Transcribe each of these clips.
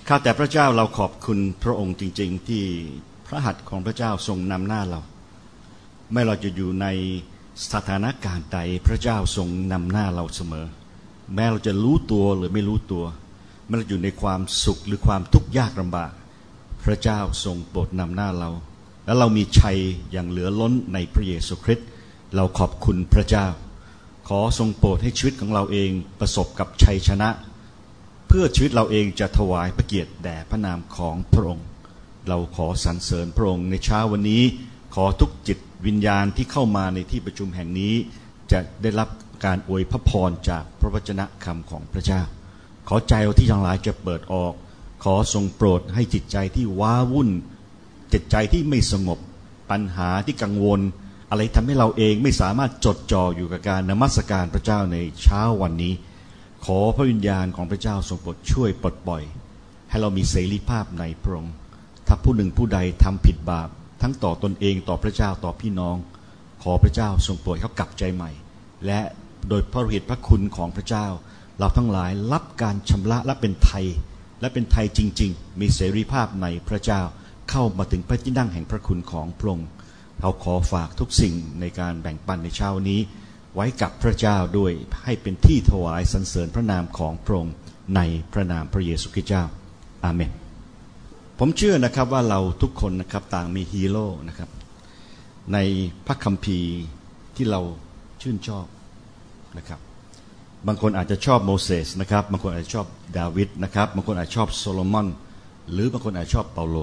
ข้าแต่พระเจ้าเราขอบคุณพระองค์จริงๆที่พระหัตถ์ของพระเจ้าทรงนำหน้าเราไม่เราจะอยู่ในสถานการณ์ใดพระเจ้าทรงนำหน้าเราเสมอแม้เราจะรู้ตัวหรือไม่รู้ตัวแม้เราอยู่ในความสุขหรือความทุกข์ยากลำบากพระเจ้าทรงโปรดนำหน้าเราและเรามีชัยอย่างเหลือล้นในพระเยซูคริสต์เราขอบคุณพระเจ้าขอทรงโปรดให้ชีวิตของเราเองประสบกับชัยชนะเพื่อชีวิตเราเองจะถวายพระเกียรติแด่พระนามของพระองค์เราขอสรรเสริญพระองค์ในเช้าวันนี้ขอทุกจิตวิญญาณที่เข้ามาในที่ประชุมแห่งนี้จะได้รับการอวยพระพรจากพระวจนะคำของพระเจ้าขอใจเราที่ทั้งหลายจะเปิดออกขอทรงโปรดให้จิตใจที่ว้าวุ่นจิตใจที่ไม่สงบปัญหาที่กังวลอะไรทำให้เราเองไม่สามารถจดจ่ออยู่กับการนมัสการพระเจ้าในเช้าวันนี้ขอพระวิญญาณของพระเจ้าทรงโปรดช่วยปลดปล่อยให้เรามีเสรีภาพในพระองค์ถ้าผู้หนึ่งผู้ใดทำผิดบาปทั้งต่อตนเองต่อพระเจ้าต่อพี่น้องขอพระเจ้าทรงโปรดเขากลับใจใหม่และโดยพระฤทธิ์พระคุณของพระเจ้าเราทั้งหลายรับการชำระและเป็นไทยและเป็นไทยจริงๆมีเสรีภาพในพระเจ้าเข้ามาถึงพระที่นั่งแห่งพระคุณของพระองค์เราขอฝากทุกสิ่งในการแบ่งปันในเช้านี้ไว้กับพระเจ้าด้วยให้เป็นที่ถวายสรรเสริญพระนามของพระองค์ในพระนามพระเยซูคริสต์เจ้าอาเมนผมเชื่อนะครับว่าเราทุกคนนะครับต่างมีฮีโร่นะครับในพระคัมภีร์ที่เราชื่นชอบนะครับบางคนอาจจะชอบโมเสสนะครับบางคนอาจจะชอบดาวิดนะครับบางคนอาจจะชอบโซโลมอนหรือบางคนอาจจะชอบเปาโล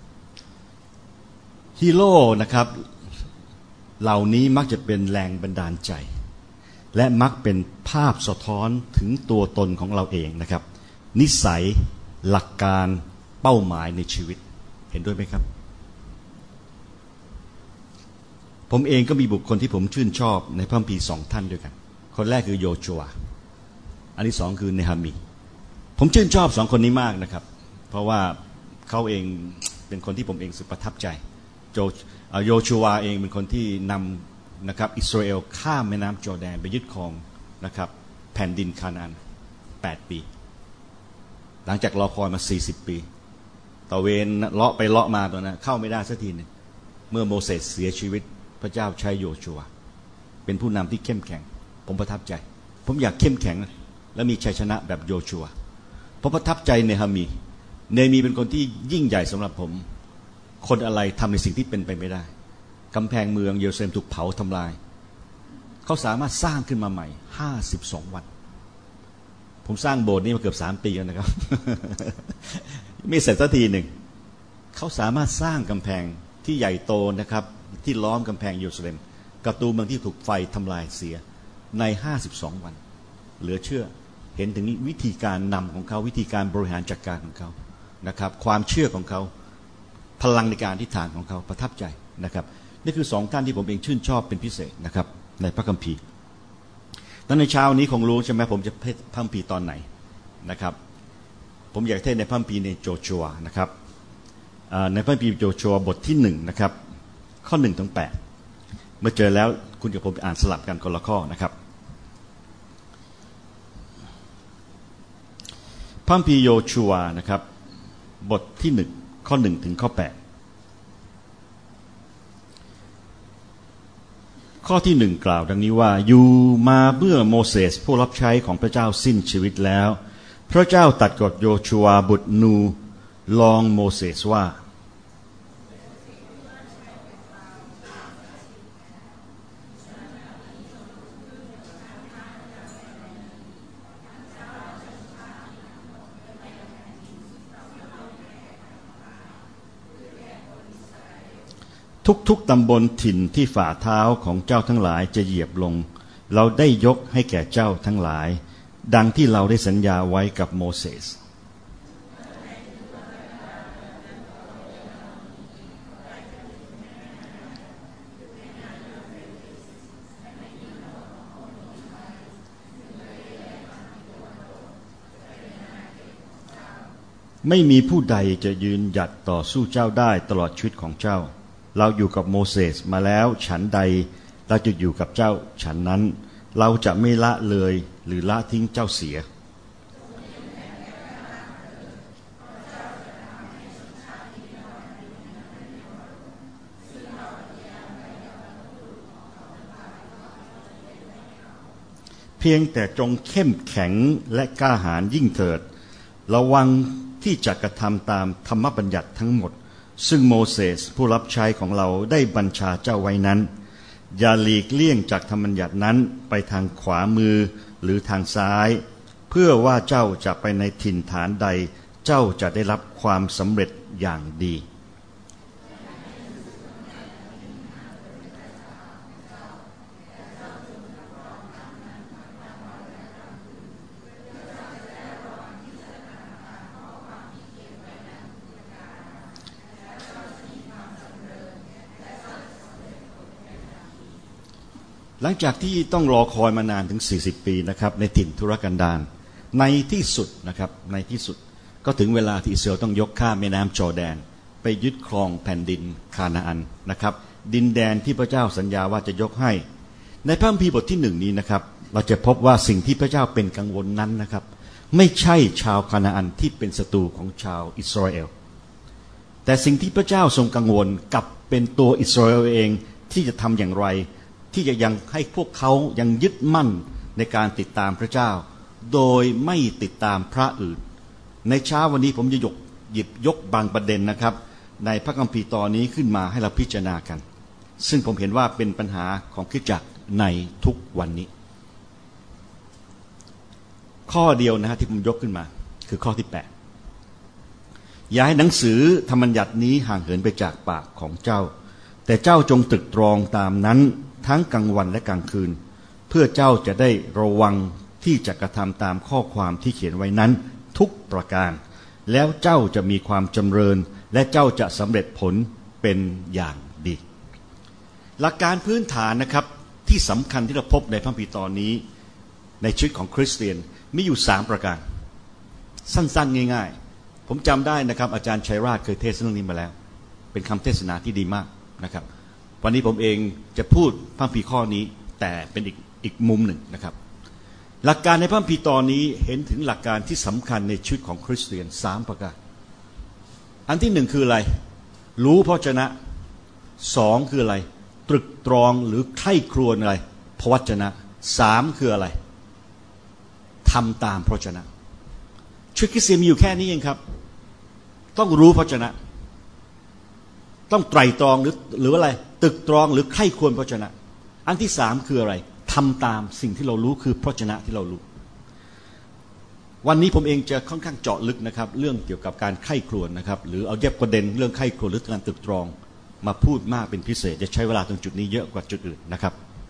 ฮีโร่นะครับเหล่านี้มักจะเป็นแรงบันดาลใจและมักเป็นภาพสะท้อนถึงตัวตนของเราเองนะครับนิสัยหลักการเป้าหมายในชีวิตเห็นด้วยไหมครับผมเองก็มีบุคคลที่ผมชื่นชอบในพระคัมภีร์สองท่านด้วยกันคนแรกคือโยชัวอันที่สองคือเนหะมีผมชื่นชอบสองคนนี้มากนะครับเพราะว่าเขาเองเป็นคนที่ผมเองสุดประทับใจโยชัวเองเป็นคนที่นำนะครับอิสราเอลข้ามแม่น้ำจอร์แดนไปยึดครองนะครับแผ่นดินคานาอัน8 ปีหลังจากรอคอยมา40 ปีตะเวนเลาะไปเลาะมาตัวนั้นเข้าไม่ได้สักทีนึงเมื่อโมเสสเสียชีวิตพระเจ้าใช้โยชัวเป็นผู้นำที่เข้มแข็งผมประทับใจผมอยากเข้มแข็งและมีชัยชนะแบบโยชัวผมประทับใจเนหะมีเป็นคนที่ยิ่งใหญ่สำหรับผมคนอะไรทำในสิ่งที่เป็นไปไม่ได้กำแพงเมืองเยรูซาเล็มถูกเผาทำลายเขาสามารถสร้างขึ้นมาใหม่52 วันผมสร้างโบสถ์นี้มาเกือบ3 ปีแล้วนะครับ ไม่เสร็จสักทีหนึ่งเขาสามารถสร้างกำแพงที่ใหญ่โตนะครับที่ล้อมกำแพงเยรูซาเล็มประตูเมืองที่ถูกไฟทำลายเสียใน52 วันเหลือเชื่อเห็นถึงวิธีการนำของเขาวิธีการบริหารจัดการของเขานะครับความเชื่อของเขาพลังในการอธิษฐานของเขาประทับใจนะครับนี่คือ2 ท่านที่ผมเองชื่นชอบเป็นพิเศษนะครับในพระคัมภีร์นั้นในเช้านี้คงรู้ใช่ไหมผมจะเทศพระคัมภีร์ตอนไหนนะครับผมอยากเทศในพระคัมภีร์ในโจชัวนะครับในพระคัมภีร์โจชัวบทที่1นะครับข้อ1 ถึง 8เมื่อเจอแล้วคุณกับผมอ่านสลับกันคนละข้อนะครับพระคัมภีร์โยชัวนะครับบทที่1ข้อ1 ถึงข้อ 8ข้อที่1กล่าวดังนี้ว่าอยู่มาเมื่อโมเสสผู้รับใช้ของพระเจ้าสิ้นชีวิตแล้วพระเจ้าตรัสกับโยชัวบุตรนูนรองโมเสสว่าทุกตำบลถิ่นที่ฝ่าเท้าของเจ้าทั้งหลายจะเหยียบลงเราได้ยกให้แก่เจ้าทั้งหลายดังที่เราได้สัญญาไว้กับโมเสสไม่มีผู้ใดจะยืนหยัดต่อสู้เจ้าได้ตลอดชีวิตของเจ้าเราอยู่กับโมเสสมาแล้วฉันใดเราจะอยู่กับเจ้าฉันนั้นเราจะไม่ละเลยหรือละทิ้งเจ้าเสีย พพียงแต่จงเข้มแข็งและกล้าหาญยิ่งเถิดระวังที่จะกระทำตามธรรมบัญญัติทั้งหมดซึ่งโมเสสผู้รับใช้ของเราได้บัญชาเจ้าไว้นั้นอย่าหลีกเลี่ยงจากธรรมบัญญัตินั้นไปทางขวามือหรือทางซ้ายเพื่อว่าเจ้าจะไปในถิ่นฐานใดเจ้าจะได้รับความสำเร็จอย่างดีหลังจากที่ต้องรอคอยมานานถึง40 ปีนะครับในถิ่นทุรกันดารในที่สุดนะครับในที่สุดก็ถึงเวลาที่อิสราเอลต้องยกข้ามแม่น้ำจอร์แดนไปยึดครองแผ่นดินคานาอันนะครับดินแดนที่พระเจ้าสัญญาว่าจะยกให้ในพระคัมภีร์บทที่1นี้นะครับเราจะพบว่าสิ่งที่พระเจ้าเป็นกังวลนั้นนะครับไม่ใช่ชาวคานาอันที่เป็นศัตรูของชาวอิสราเอลแต่สิ่งที่พระเจ้าทรงกังวลกับเป็นตัวอิสราเอลเองที่จะทำอย่างไรที่จะยังให้พวกเขายังยึดมั่นในการติดตามพระเจ้าโดยไม่ติดตามพระอื่นในเช้าวันนี้ผมจะหยิบยกบางประเด็นนะครับในพระคัมภีร์ตอนนี้ขึ้นมาให้เราพิจารณากันซึ่งผมเห็นว่าเป็นปัญหาของคริสตจักรในทุกวันนี้ข้อเดียวนะฮะที่ผมยกขึ้นมาคือข้อที่8อย่าให้หนังสือธรรมบัญญัตินี้ห่างเหินไปจากปากของเจ้าแต่เจ้าจงตรึกตรองตามนั้นทั้งกลางวันและกลางคืนเพื่อเจ้าจะได้ระวังที่จะกระทำตามข้อความที่เขียนไว้นั้นทุกประการแล้วเจ้าจะมีความจำเริญและเจ้าจะสำเร็จผลเป็นอย่างดีหลักการพื้นฐานนะครับที่สำคัญที่เราพบในพระคัมภีร์ตอนนี้ในชีวิตของคริสเตียนมีอยู่3ประการสั้นๆง่ายๆผมจำได้นะครับอาจารย์ชัยราชเคยเทศน์เรื่องนี้มาแล้วเป็นคำเทศนาที่ดีมากนะครับวันนี้ผมเองจะพูดพระคัมภีร์ข้อนี้แต่เป็นอีกมุมหนึ่งนะครับหลักการในพระคัมภีร์ตอนนี้เห็นถึงหลักการที่สำคัญในชีวิตของคริสเตียน3ประการอันที่1คืออะไรรู้พระวจนะ2คืออะไรตรึกตรองหรือใคร่ครวญอะไรพระวจนะ3คืออะไรทำตามพระวจนะชีวิตคริสเตียนมีอยู่แค่นี้เองครับต้องรู้พระวจนะต้องไตร่ตรองหรืออะไรตรึกตรองหรือใคร่ครวญพระวจนะอันที่3คืออะไรทำตามสิ่งที่เรารู้คือพระวจนะที่เรารู้วันนี้ผมเองจะค่อนข้างเจาะลึกนะครับเรื่องเกี่ยวกับการใคร่ครวญนะครับหรือเอาแยกประเด็นเรื่องใคร่ครวญหรือการตรึกตรองมาพูดมากเป็นพิเศษจะใช้เวลาตรงจุดนี้เยอะกว่าจุดอื่นนะครับ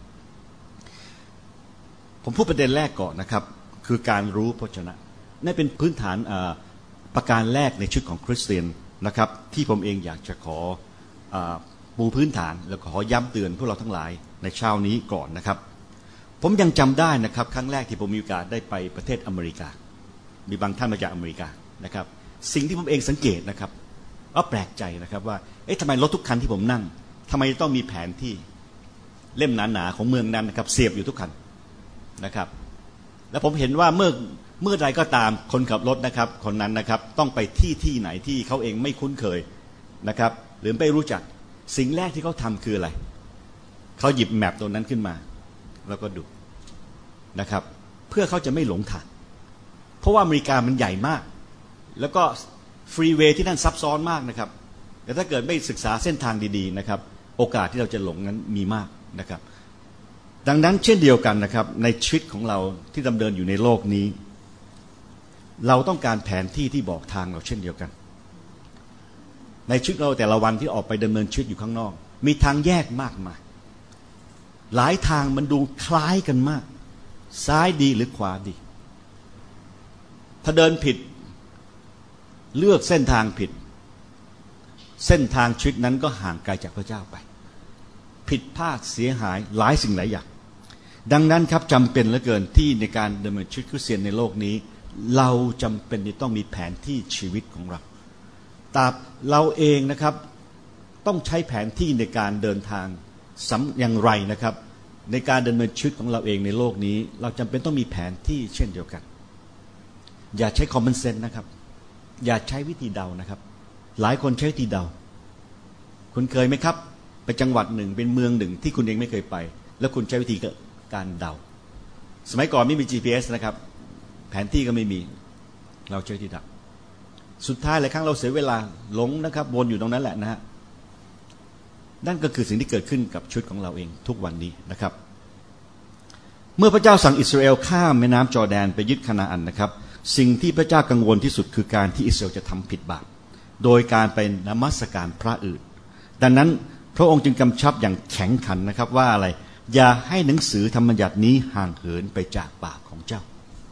ผมพูดประเด็นแรกก่อนนะครับคือการรู้พระวจนะนี่เป็นพื้นฐานประการแรกในชีวิตของคริสเตียนนะครับที่ผมเองอยากจะขอปูพื้นฐานแล้วขอย้ำเตือนพวกเราทั้งหลายในเช้านี้ก่อนนะครับผมยังจำได้นะครับครั้งแรกที่ผมมีโอกาสได้ไปประเทศอเมริกามีบางท่านมาจากอเมริกานะครับสิ่งที่ผมเองสังเกตนะครับก็แปลกใจนะครับว่าทำไมรถทุกคันที่ผมนั่งทำไมต้องมีแผนที่เล่มหนาๆของเมืองนั้นนะครับเสียบอยู่ทุกคันนะครับแล้วผมเห็นว่าเมื่อใดก็ตามคนขับรถนะครับคนนั้นนะครับต้องไปที่ไหนที่เขาเองไม่คุ้นเคยนะครับหรือไม่รู้จักสิ่งแรกที่เขาทำคืออะไรเขาหยิบแมปตัวนั้นขึ้นมาแล้วก็ดูนะครับเพื่อเขาจะไม่หลงทางเพราะว่าอเมริกามันใหญ่มากแล้วก็ฟรีเวย์ที่นั่นซับซ้อนมากนะครับแต่ถ้าเกิดไม่ศึกษาเส้นทางดีๆนะครับโอกาสที่เราจะหลงนั้นมีมากนะครับดังนั้นเช่นเดียวกันนะครับในชีวิตของเราที่ดำเนินอยู่ในโลกนี้เราต้องการแผนที่ที่บอกทางเราเช่นเดียวกันในชีวิตเราแต่ละวันที่ออกไปดำเนินชีวิตอยู่ข้างนอกมีทางแยกมากมายหลายทางมันดูคล้ายกันมากซ้ายดีหรือขวาดีถ้าเดินผิดเลือกเส้นทางผิดเส้นทางชีวิตนั้นก็ห่างไกลจากพระเจ้าไปผิดพลาดเสียหายหลายสิ่งหลายอย่างดังนั้นครับจำเป็นเหลือเกินที่ในการดำเนินชีวิตคริสเตียนในโลกนี้เราจำเป็นที่ต้องมีแผนที่ชีวิตของเราแต่เราเองนะครับต้องใช้แผนที่ในการเดินทางอย่างไรนะครับในการดำเนินชีวิตของเราเองในโลกนี้เราจำเป็นต้องมีแผนที่เช่นเดียวกันอย่าใช้คอมมอนเซนส์นะครับอย่าใช้วิธีเดานะครับหลายคนใช้วิธีเดาคุณเคยไหมครับไปจังหวัดหนึ่งเป็นเมืองหนึ่งที่คุณเองไม่เคยไปแล้วคุณใช้วิธีการเดาสมัยก่อนไม่มี GPS นะครับแผนที่ก็ไม่มีเราใช้ที่ดักสุดท้ายหลายครั้งเราเสียเวลาหลงนะครับวนอยู่ตรงนั้นแหละนะฮะนั่นก็คือสิ่งที่เกิดขึ้นกับชุดของเราเองทุกวันนี้นะครับเมื่อพระเจ้าสั่งอิสราเอลข้ามแม่น้ำจอร์แดนไปยึดคานาอันนะครับสิ่งที่พระเจ้ากังวลที่สุดคือการที่อิสราเอลจะทำผิดบาปโดยการไปนมัสการพระอื่นดังนั้นพระองค์จึงกำชับอย่างแข็งขันนะครับว่าอะไรอย่าให้หนังสือธรรมบัญญัตินี้ห่างเหินไปจากปากของเจ้า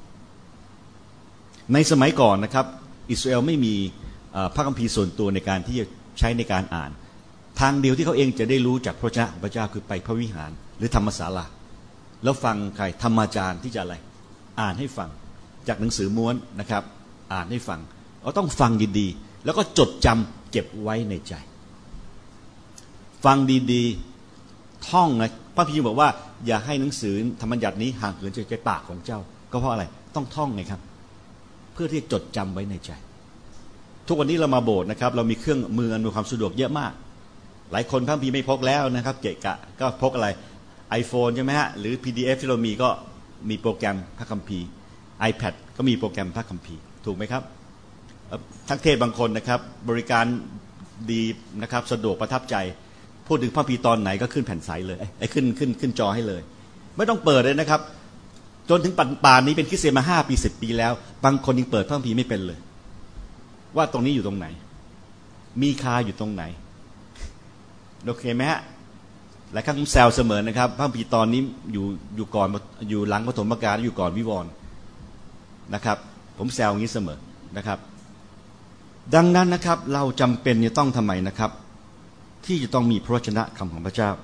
ในสมัยก่อนนะครับอิสราเอลไม่มีพระคัมภีร์ส่วนตัวในการที่จะใช้ในการอ่านทางเดียวที่เขาเองจะได้รู้จากพระวจนะของพระเจ้าคือไปพระวิหารหรือธรรมศาลาแล้วฟังใครธรรมาจารย์ที่จะอะไรอ่านให้ฟังจากหนังสือม้วนนะครับอ่านให้ฟังเราต้องฟังดีๆแล้วก็จดจำเก็บไว้ในใจฟังดีๆท่องนะพระพีบอกว่าอย่าให้หนังสือธรรมบัญญัตินี้ห่างเหินจากปากของเจ้าก็เพราะอะไรต้องท่องไงครับเพื่อที่จะจดจำไว้ในใจทุกวันนี้เรามาโบสถ์นะครับเรามีเครื่องมืออำนวยความสะดวกเยอะมากหลายคนพระพีไม่พกแล้วนะครับเกะกะก็พกอะไร iPhone ใช่ไหมฮะหรือ PDF ที่เรามีก็มีโปรแกรมพระคัมภีร์ iPad ก็มีโปรแกรมพระคัมภีร์ถูกไหมครับทักเทศบางคนนะครับบริการดีนะครับสะดวกประทับใจพูดถึงพระคัมภีร์ตอนไหนก็ขึ้นแผ่นใสเลยขึ้นจอให้เลยไม่ต้องเปิดเลยนะครับจนถึงป่านนี้เป็นคริสเตียนมา5 ปี 10 ปีแล้วบางคนยังเปิดพระคัมภีร์ไม่เป็นเลยว่าตรงนี้อยู่ตรงไหนมีคาอยู่ตรงไหนโอเคไหมฮะหลายครั้งผมแซวเสมอนะครับพระคัมภีร์ตอนนี้อยู่ก่อนอยู่หลังปฐมกาลอยู่ก่อนวิวรณ์นะครับผมแซวอย่างนี้เสมอนะครับดังนั้นนะครับเราจำเป็นจะต้องทำไมนะครับที่จะต้องมีพระวจนะคำของพระเจ้า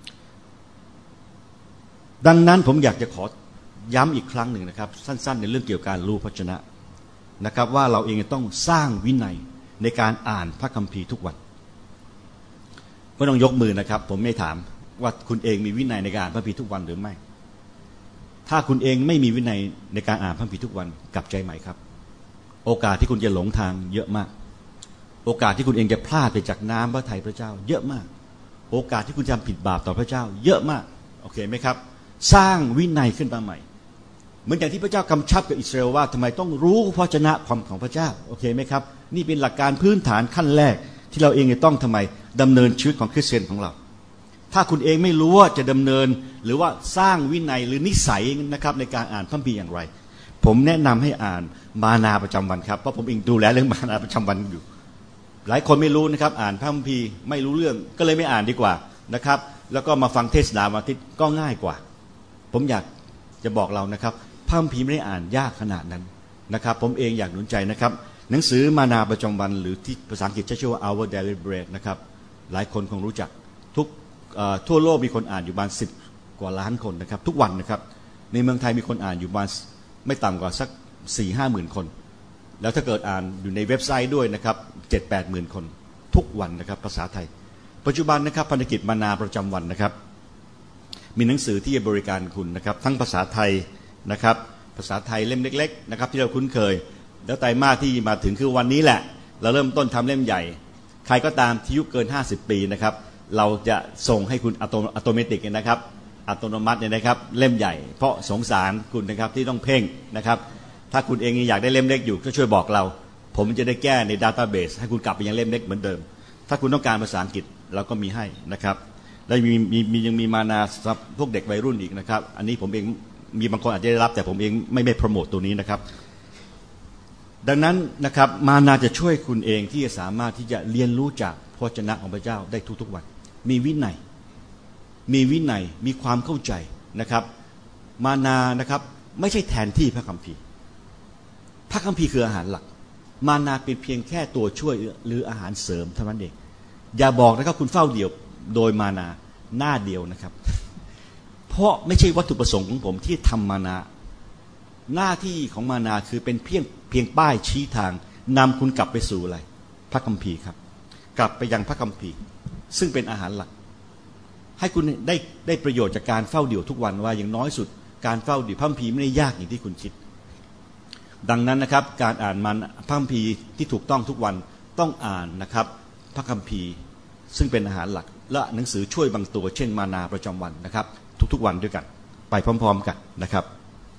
ดังนั้นผมอยากจะขอย้ำอีกครั้งหนึ่งนะครับสั้นๆในเรื่องเกี่ยวกับการรู้พระวจนะนะครับว่าเราเองต้องสร้างวินัยในการอ่านพระคัมภีร์ทุกวันไม่ต้องยกมือนะครับผมไม่ถามว่าคุณเองมีวินัยในการอ่านพระคัมภีร์ทุกวันหรือไม่ถ้าคุณเองไม่มีวินัยในการอ่านพระคัมภีร์ทุกวันกลับใจใหม่ครับโอกาสที่คุณจะหลงทางเยอะมากโอกาสที่คุณเองจะพลาดไปจากน้ำพระทัยพระเจ้าเยอะมากโอกาสที่คุณจะทำผิดบาปต่อพระเจ้าเยอะมากโอเคไหมครับสร้างวินัยขึ้นมาใหม่เหมือนอย่างที่พระเจ้ากำชับกับอิสราเอลว่าทำไมต้องรู้พระวจนะความของพระเจ้าโอเคไหมครับนี่เป็นหลักการพื้นฐานขั้นแรกที่เราเองจะต้องทำไมดำเนินชีวิตของคริสเตียนของเราถ้าคุณเองไม่รู้ว่าจะดำเนินหรือว่าสร้างวินัยหรือนิสัยนะครับในการอ่านพระคัมภีร์อย่างไรผมแนะนำให้อ่านมานาประจำวันครับเพราะผมเองดูแลเรื่องมานาประจำวันอยู่หลายคนไม่รู้นะครับอ่านพระคัมภีร์ไม่รู้เรื่องก็เลยไม่อ่านดีกว่านะครับแล้วก็มาฟังเทศนาวันอาทิตย์ก็ง่ายกว่าผมอยากจะบอกเรานะครับพระคัมภีร์ไม่ได้อ่านยากขนาดนั้นนะครับผมเองอยากหนุนใจนะครับหนังสือมานาประจำวันหรือที่ภาษาอังกฤษใช้ชื่อว่า Our Daily Bread นะครับหลายคนคงรู้จักทั่วโลกมีคนอ่านอยู่ประมาณ10 กว่าล้านคนนะครับทุกวันนะครับในเมืองไทยมีคนอ่านอยู่ประมาณไม่ต่ำกว่าสัก 4-5 หมื่นคนแล้วถ้าเกิดอ่านอยู่ในเว็บไซต์ด้วยนะครับ 7-8 หมื่นคนทุกวันนะครับภาษาไทยปัจจุบันนะครับพันธกิจมานาประจำวันนะครับมีหนังสือที่จะบริการคุณนะครับทั้งภาษาไทยนะครับภาษาไทยเล่มเล็กๆนะครับที่เราคุ้นเคยแล้วไตรมาสที่มาถึงคือวันนี้แหละเราเริ่มต้นทำเล่มใหญ่ใครก็ตามที่อายุเกิน50 ปีนะครับเราจะส่งให้คุณอัตโนมัตินะครับอัตโนมัติเนี่ยนะครับเล่มใหญ่เพราะสงสารคุณนะครับที่ต้องเพ่งนะครับถ้าคุณเองอยากได้เล่มเล็กอยู่ก็ช่วยบอกเราผมจะได้แก้ในดัตต้าเบสให้คุณกลับไปยังเล่มเล็กเหมือนเดิมถ้าคุณต้องการภาษาอังกฤษเราก็มีให้นะครับแล้วยังมีมานาสำหรับพวกเด็กวัยรุ่นอีกนะครับอันนี้ผมเองมีบางคนอาจจะได้รับแต่ผมเองไม่โปรโมตตัวนี้นะครับดังนั้นนะครับมานาจะช่วยคุณเองที่จะสามารถที่จะเรียนรู้จากพระวจนะของพระเจ้าได้ทุกๆวันมีวินัยมีความเข้าใจนะครับมานานะครับไม่ใช่แทนที่พระคัมภีร์พระคัมภีร์คืออาหารหลักมานาเป็นเพียงแค่ตัวช่วยหรืออาหารเสริมเท่านั้นเองอย่าบอกนะครับคุณเฝ้าเดี่ยวโดยมานาหน้าเดียวนะครับเพราะไม่ใช่วัตถุประสงค์ของผมที่ทำมานาหน้าที่ของมานาคือเป็นเพียงป้ายชี้ทางนำคุณกลับไปสู่อะไรพระคัมภีร์ครับกลับไปยังพระคัมภีร์ซึ่งเป็นอาหารหลักให้คุณได้ประโยชน์จากการเฝ้าเดี่ยวทุกวันว่าอย่างน้อยสุดการเฝ้าเดี่ยวพระคัมภีร์ไม่ได้ยากอย่างที่คุณคิดดังนั้นนะครับการอ่านพระคัมภีร์ที่ถูกต้องทุกวันต้องอ่านนะครับพระคัมภีร์ซึ่งเป็นอาหารหลักและหนังสือช่วยบางตัวเช่นมานาประจำวันนะครับทุกๆวันด้วยกันไปพร้อมๆกันนะครับ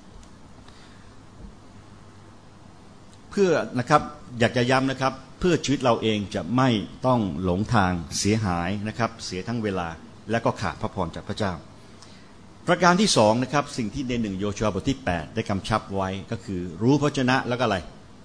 เพื่อนะครับอยากจะย้ำนะครับเพื่อชีวิตเราเองจะไม่ต้องหลงทางเสียหายนะครับเสียทั้งเวลาและก็ขาดพระพรจากพระเจ้าประการที่สองนะครับสิ่งที่ใน1โยชัวบทที่8ได้กำชับไว้ก็คือรู้พระชนะแล้วก็อะไร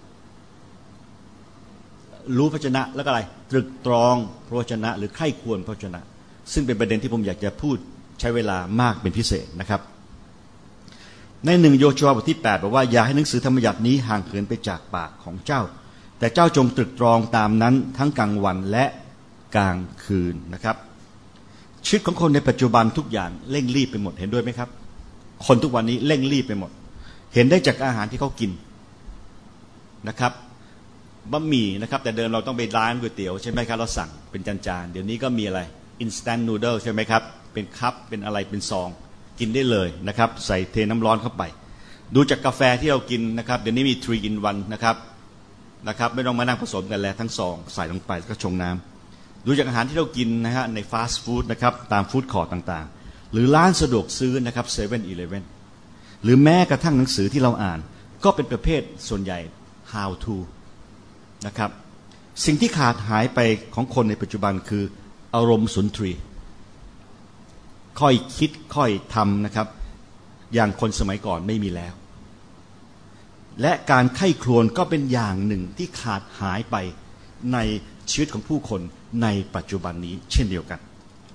รู้พระชนะแล้วก็อะไรตรึกตรองพระวจนะหรือใคร่ควรพระวจนะซึ่งเป็นประเด็นที่ผมอยากจะพูดใช้เวลามากเป็นพิเศษนะครับใน1โยชัวบทที่8บอกว่าอย่าให้หนังสือธรรมบัญญัตินี้ห่างเหินไปจากปากของเจ้าแต่เจ้าจงตรึกตรองตามนั้นทั้งกลางวันและกลางคืนนะครับชีวิตของคนในปัจจุบันทุกอย่างเร่งรีบไปหมดเห็นด้วยไหมครับคนทุกวันนี้เร่งรีบไปหมดเห็นได้จากอาหารที่เขากินนะครับบะหมี่นะครับแต่เดิมเราต้องไปร้านก๋วยเตี๋ยวใช่ไหมครับเราสั่งเป็นจานๆเดี๋ยวนี้ก็มีอะไร instant noodle ใช่ไหมครับเป็นคัพเป็นอะไรเป็นซองกินได้เลยนะครับใส่เทน้ำร้อนเข้าไปดูจากกาแฟที่เรากินนะครับเดี๋ยวนี้มี 3 in 1นะครับไม่ต้องมานั่งผสมกันแล้วทั้งซองใส่ลงไปแล้วก็ชงน้ำดูจากอาหารที่เรากินนะฮะในฟาสต์ฟู้ดนะครับตามฟู้ดคอร์ทต่างๆหรือร้านสะดวกซื้อนะครับ7-Eleven หรือแม้กระทั่งหนังสือที่เราอ่านก็เป็นประเภทส่วนใหญ่ how to นะครับสิ่งที่ขาดหายไปของคนในปัจจุบันคืออารมณ์สุนทรีค่อยคิดค่อยทำนะครับอย่างคนสมัยก่อนไม่มีแล้วและการไข้ครวญก็เป็นอย่างหนึ่งที่ขาดหายไปในชีวิตของผู้คนในปัจจุบันนี้เช่นเดียวกัน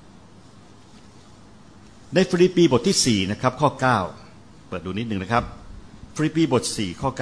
ในฟิลิปปีบทที่4นะครับข้อ9เปิดดูนิดหนึ่งนะครับฟิลิปปีบท4ข้อ9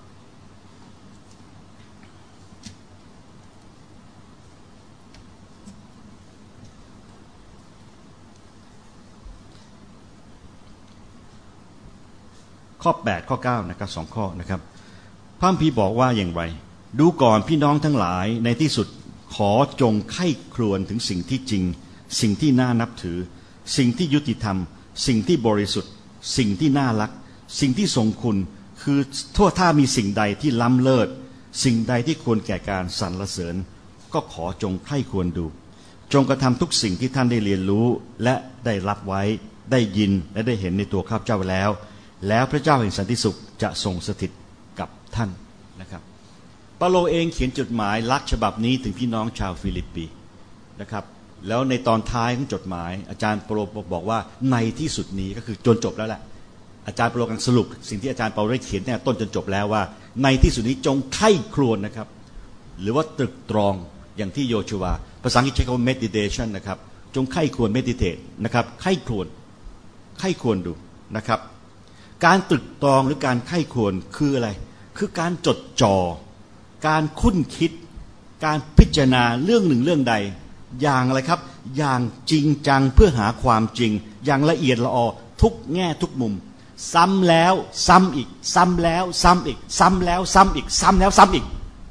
ข้อ8ข้อ9นะครับ2ข้อนะครับพระคัมภีร์บอกว่าอย่างไรดูก่อนพี่น้องทั้งหลายในที่สุดขอจงไข้ครวญถึงสิ่งที่จริงสิ่งที่น่านับถือสิ่งที่ยุติธรรมสิ่งที่บริสุทธิ์สิ่งที่น่ารักสิ่งที่ทรงคุณคือถ้ามีสิ่งใดที่ล้ำเลิศสิ่งใดที่ควรแก่การสรรเสริญก็ขอจงไข้ควรดูจงกระทำทุกสิ่งที่ท่านได้เรียนรู้และได้รับไว้ได้ยินและได้เห็นในตัวข้าพเจ้าแล้วพระเจ้าแห่งสันติสุขจะทรงสถิตกับท่านนะครับเปาโลเองเขียนจดหมายรักฉบับนี้ถึงพี่น้องชาวฟิลิปปีนะครับแล้วในตอนท้ายของจดหมายอาจารย์เปาโลบอกว่าในที่สุดนี้ก็คือจนจบแล้วแหละอาจารย์เปาโลกำลังสรุปสิ่งที่อาจารย์เปาโลได้เขียนเนี่ยต้นจนจบแล้วว่าในที่สุดนี้จงไข้ครวญนะครับหรือว่าตรึกตรองอย่างที่โยชูวาภาษาอังกฤษใช้คำว่า meditation นะครับจงไข้ครวญ meditate นะครับไข้ครวญดูนะครับการตรึกตรองหรือการไข้ควรคืออะไรคือการจดจ่อการคุ้นคิดการพิจารณาเรื่องหนึ่งเรื่องใดอย่างอะไรครับอย่างจริงจังเพื่อหาความจริงอย่างละเอียดละออทุกแง่ทุกมุมซ้ำแล้วซ้ำอีกซ้ำแล้วซ้ำอีกซ้ำแล้วซ้ำอีกซ้ำแล้วซ้ำอีก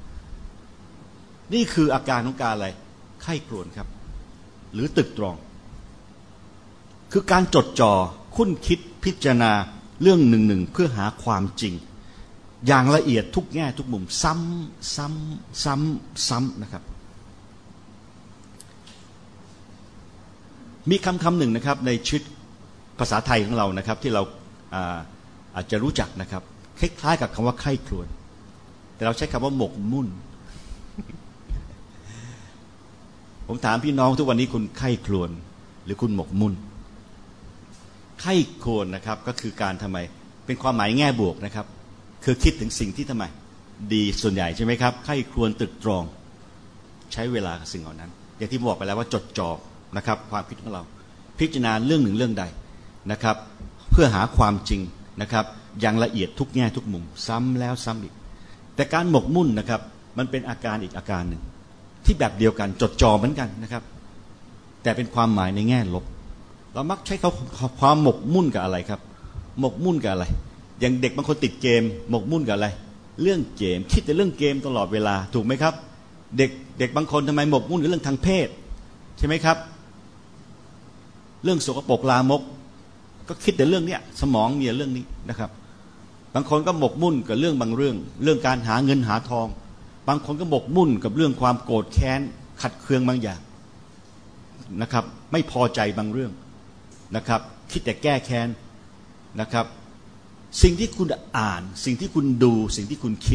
นี่คืออาการของการอะไรไข้ครวญครับหรือตรึกตรองคือการจดจ่อคุ้นคิดพิจารณาเรื่องหนึ่งเพื่อหาความจริงอย่างละเอียดทุกแง่ทุกมุมซ้ำนะครับมีคำหนึ่งนะครับในชีวิตภาษาไทยของเรานะครับที่เราอาจจะรู้จักนะครับคล้ายๆกับคำว่าไข้ครวญแต่เราใช้คำว่าหมกมุ่น ผมถามพี่น้องทุกวันนี้คุณไข้ครวญหรือคุณหมกมุ่นไข้ครวญนะครับก็คือการทำไมเป็นความหมายแง่บวกนะครับคือคิดถึงสิ่งที่ทำไมดีส่วนใหญ่ใช่ไหมครับไข้ครวญตรึกตรองใช้เวลากับสิ่งเหล่านั้นอย่างที่บอกไปแล้วว่าจดจ่อนะครับความคิดของเราพิจารณาเรื่องหนึ่งเรื่องใดนะครับเพื่อหาความจริงนะครับอย่างละเอียดทุกแง่ทุกมุมซ้ำแล้วซ้ำอีกแต่การหมกมุ่นนะครับมันเป็นอาการอีกอาการหนึ่งที่แบบเดียวกันจดจ่อเหมือนกันนะครับแต่เป็นความหมายในแง่ลบเรามักใช้ความหมกมุ่นกับอะไรครับหมกมุ่นกับอะไรอย่างเด็กบางคนติดเกมหมกมุ่นกับอะไรเรื่องเกมคิดแต่เรื่องเกมตลอดเวลาถูกไหมครับเด็กบางคนทำไมหมกมุ่นกับเรื่องทางเพศใช่ไหมครับเรื่องสกปรกลามกก็คิดแต่เรื่องเนี้ยสมองมีเรื่องนี้นะครับบางคนก็หมกมุ่นกับเรื่องบางเรื่องการหาเงินหาทองบางคนก็หมกมุ่นกับเรื่องความโกรธแค้นขัดเคืองบางอย่างนะครับไม่พอใจบางเรื่องนะครับคิดแต่แก้แค้นนะครับสิ่งที่คุณอ่านสิ่งที่คุณดูสิ่งที่คุณคิด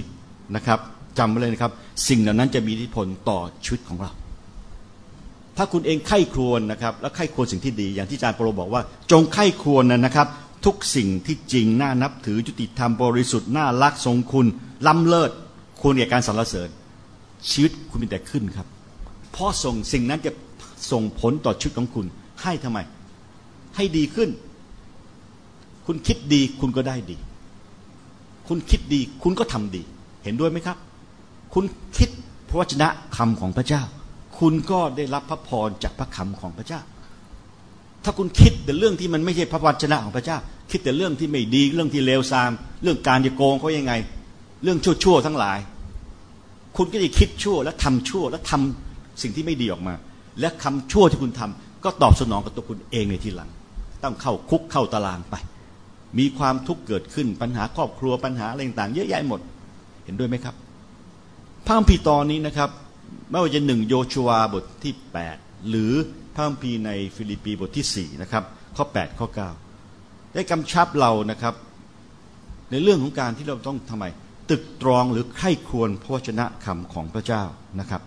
นะครับจำไว้เลยนะครับสิ่งเหล่านั้นจะมีอิทธิพลต่อชีวิตของเราถ้าคุณเองใคร่ครวญนะครับและใคร่ครวญสิ่งที่ดีอย่างที่อาจารย์เปโลบอกว่าจงใคร่ครวญนะครับทุกสิ่งที่จริงน่านับถือยุติธรรมบริสุทธิ์น่ารักทรงคุณล้ำเลิศควรแก่การสรรเสริญชีวิตคุณมีแต่ขึ้นครับเพราะสิ่งนั้นจะส่งผลต่อชีวิตของคุณให้ทำไมให้ดีขึ้นคุณคิดดีคุณก็ได้ดีคุณคิดดีคุณก็ทำดีเห็นด้วยไหมครับคุณคิดพระวจนะคำของพระเจ้าคุณก็ได้รับพระพรจากพระคำของพระเจ้าถ้าคุณคิดแต่เรื่องที่มันไม่ใช่พระวจนะของพระเจ้าคิดแต่เรื่องที่ไม่ดีเรื่องที่เลวทรามเรื่องการจะโกงเขายังไงเรื่องชั่วๆทั้งหลายคุณก็จะคิดชั่วและทำชั่วและทำสิ่งที่ไม่ดีออกมาและคำชั่วที่คุณทำก็ตอบสนองกับตัวคุณเองในทีหลังต้องเข้าคุกเข้าตารางไปมีความทุกข์เกิดขึ้นปัญหาครอบครัวปัญหาอะไรต่างๆเยอะแยะหมดเห็นด้วยไหมครับพระคัมภีร์ตอนนี้นะครับไม่ว่าจะ1โยชูวาบทที่8หรือพระคัมภีร์ในฟิลิปปีบทที่4นะครับข้อ8ข้อ9ได้กำชับเรานะครับในเรื่องของการที่เราต้องทำไมตึกตรองหรือใคร่ครวญพระวจนะคำของพระเจ้านะครับ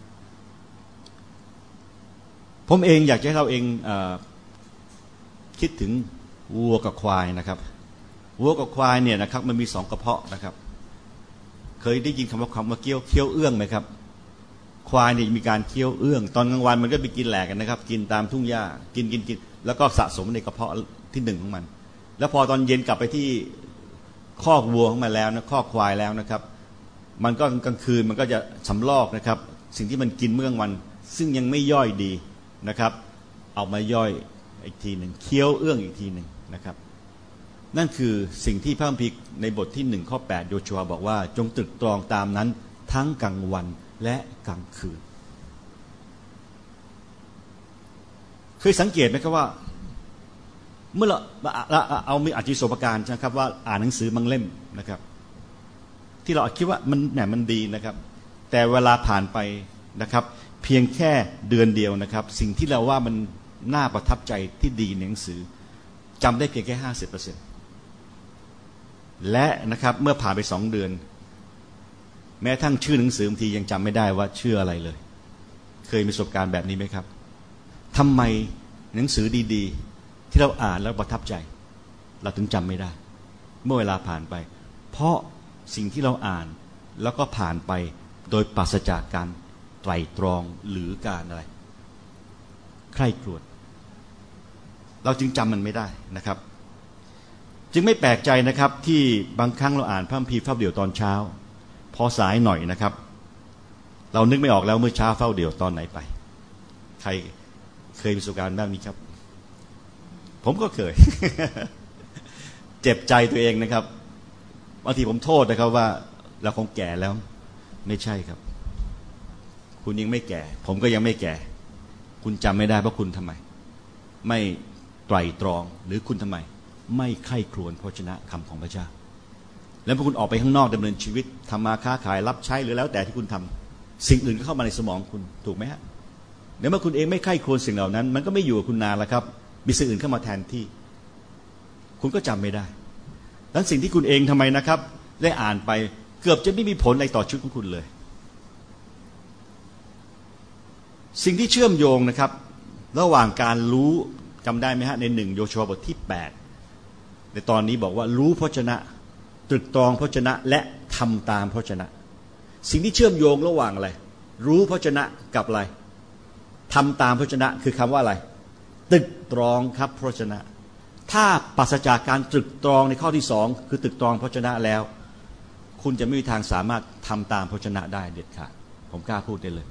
ผมเองอยากให้เราเองคิดถึงวัวกับควายนะครับวัวกับควายเนี่ยนะครับมันมี2กระเพาะนะครับเคยได้ยินคำว่าเคี้ยวเอื้องไหมครับควายเนี่ยมีการเคี้ยวเอื้องตอนกลางวันมันก็ไปกินแหลกกันนะครับกินตามทุ่งหญ้ากินแล้วก็สะสมในกระเพาะที่1ของมันแล้วพอตอนเย็นกลับไปที่คอกวัวของมันแล้วนะคอกควายแล้วนะครับมันก็กลางคืนมันก็จะสำลอกนะครับสิ่งที่มันกินเมื่อกลางวันซึ่งยังไม่ย่อยดีนะครับเอามาย่อยอีกทีหนึ่งเคี้ยวเอื้องอีกทีหนึ่งนะครับนั่นคือสิ่งที่พระคัมภีร์ในบทที่1ข้อ8โยชัวบอกว่าจงตรึกตรองตามนั้นทั้งกลางวันและกลางคืนเคยสังเกตไหมครับว่าเมื่อเราเอามีอธิสมการนะครับว่าอ่านหนังสือบางเล่มนะครับที่เราคิดว่ามันดีนะครับแต่เวลาผ่านไปนะครับเพียงแค่เดือนเดียวนะครับสิ่งที่เราว่ามันน่าประทับใจที่ดีในหนังสือจำได้เพียงแค่ 50% และนะครับเมื่อผ่านไป2 เดือนแม้ทั้งชื่อหนังสือบางทียังจำไม่ได้ว่าชื่ออะไรเลยเคยมีประสบการณ์แบบนี้ไหมครับทำไมหนังสือดีๆที่เราอ่านแล้วประทับใจเราถึงจำไม่ได้เมื่อเวลาผ่านไปเพราะสิ่งที่เราอ่านแล้วก็ผ่านไปโดยปราศจากการไตร่ตรองหรือการอะไรใคร่ครวญเราจึงจำมันไม่ได้นะครับจึงไม่แปลกใจนะครับที่บางครั้งเราอ่านพระคัมภีร์เฝ้าเดี่ยวตอนเช้าพอสายหน่อยนะครับเรานึกไม่ออกแล้วเมื่อเช้าเฝ้าเดี่ยวตอนไหนไปใครเคยมีประสบการณ์แบบนี้ครับผมก็เคย เจ็บใจตัวเองนะครับบางทีผมโทษนะครับว่าเราคงแก่แล้วไม่ใช่ครับคุณยังไม่แก่ผมก็ยังไม่แก่คุณจำไม่ได้เพราะคุณทำไมไม่ไตร่ตรองหรือคุณทำไมไม่ใคร่ครวญพระวจนะคำของพระเจ้าแล้วพอคุณออกไปข้างนอกดำเนินชีวิตทำมาค้าขายรับใช้หรือแล้วแต่ที่คุณทำสิ่งอื่นก็เข้ามาในสมองคุณถูกไหมฮะเมื่อคุณเองไม่ใคร่ครวญสิ่งเหล่านั้นมันก็ไม่อยู่กับคุณนานแล้วครับมีสิ่งอื่นเข้ามาแทนที่คุณก็จำไม่ได้ดังนั้นสิ่งที่คุณเองทำไมนะครับได้อ่านไปเกือบจะไม่มีผลอะไรต่อชีวิตของคุณเลยสิ่งที่เชื่อมโยงนะครับระหว่างการรู้จำได้ไหมฮะใน1โยชัวบทที่8ในตอนนี้บอกว่ารู้พระวจนะตรึกตรองพระวจนะและทำตามพระวจนะสิ่งที่เชื่อมโยงระหว่างอะไรรู้พระวจนะกับอะไรทำตามพระวจนะคือคำว่าอะไรตรึกตรองครับพระวจนะถ้าปราศจากการตรึกตรองในข้อที่2คือตรึกตรองพระวจนะแล้วคุณจะไม่มีทางสามารถทำตามพระวจนะได้เด็ดขาดผมกล้าพูดได้เลย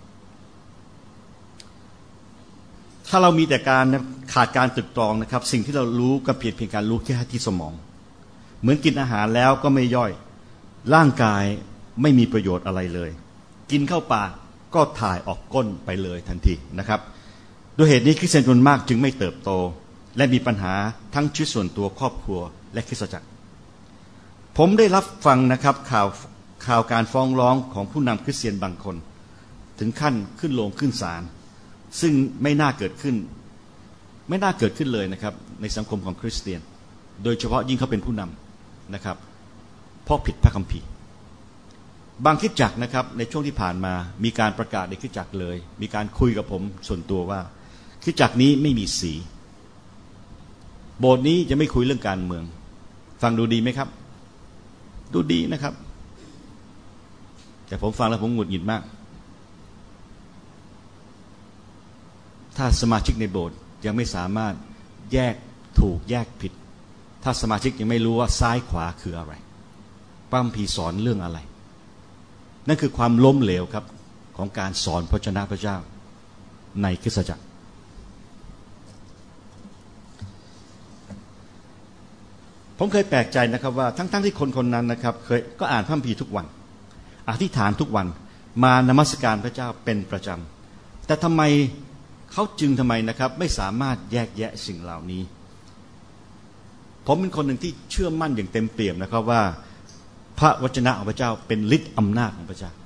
ถ้าเรามีแต่การขาดการตรึกตรองนะครับสิ่งที่เรารู้ก็เพียงการรู้แค่ที่สมองเหมือนกินอาหารแล้วก็ไม่ย่อยร่างกายไม่มีประโยชน์อะไรเลยกินเข้าปากก็ถ่ายออกก้นไปเลยทันทีนะครับด้วยเหตุนี้คริสเตียนจำนวนมากจึงไม่เติบโตและมีปัญหาทั้งชีวิตส่วนตัวครอบครัวและคริสตจักรผมได้รับฟังนะครับข่าวการฟ้องร้องของผู้นำคริสเตียนบางคนถึงขั้นขึ้นโรงขึ้นศาลซึ่งไม่น่าเกิดขึ้นเลยนะครับในสังคมของคริสเตียนโดยเฉพาะยิ่งเขาเป็นผู้นำนะครับเพราะผิดพระคัมภีร์บางคริสตจักรนะครับในช่วงที่ผ่านมามีการประกาศในคริสตจักรเลยมีการคุยกับผมส่วนตัวว่าคริสตจักรนี้ไม่มีสีโบสถ์นี้จะไม่คุยเรื่องการเมืองฟังดูดีไหมครับดูดีนะครับแต่ผมฟังแล้วผมหงุดหงิดมากถ้าสมาชิกในโบสถ์ยังไม่สามารถแยกถูกแยกผิดถ้าสมาชิกยังไม่รู้ว่าซ้ายขวาคืออะไรพระคัมภีร์สอนเรื่องอะไรนั่นคือความล้มเหลวครับของการสอนพระวจนะพระเจ้าในคริสตจักรผมเคยแปลกใจนะครับว่าทั้งที่คนนั้นนะครับเคยก็อ่านพระคัมภีร์ทุกวันอธิษฐานทุกวันมานมัสการพระเจ้าเป็นประจำแต่ทำไมเขาจึงนะครับไม่สามารถแยกแยะสิ่งเหล่านี้ผมเป็นคนหนึ่งที่เชื่อมั่นอย่างเต็มเปี่ยมนะครับว่าพระวจนะของพระเจ้าเป็นฤทธิ์อำนาจของพระเจ้า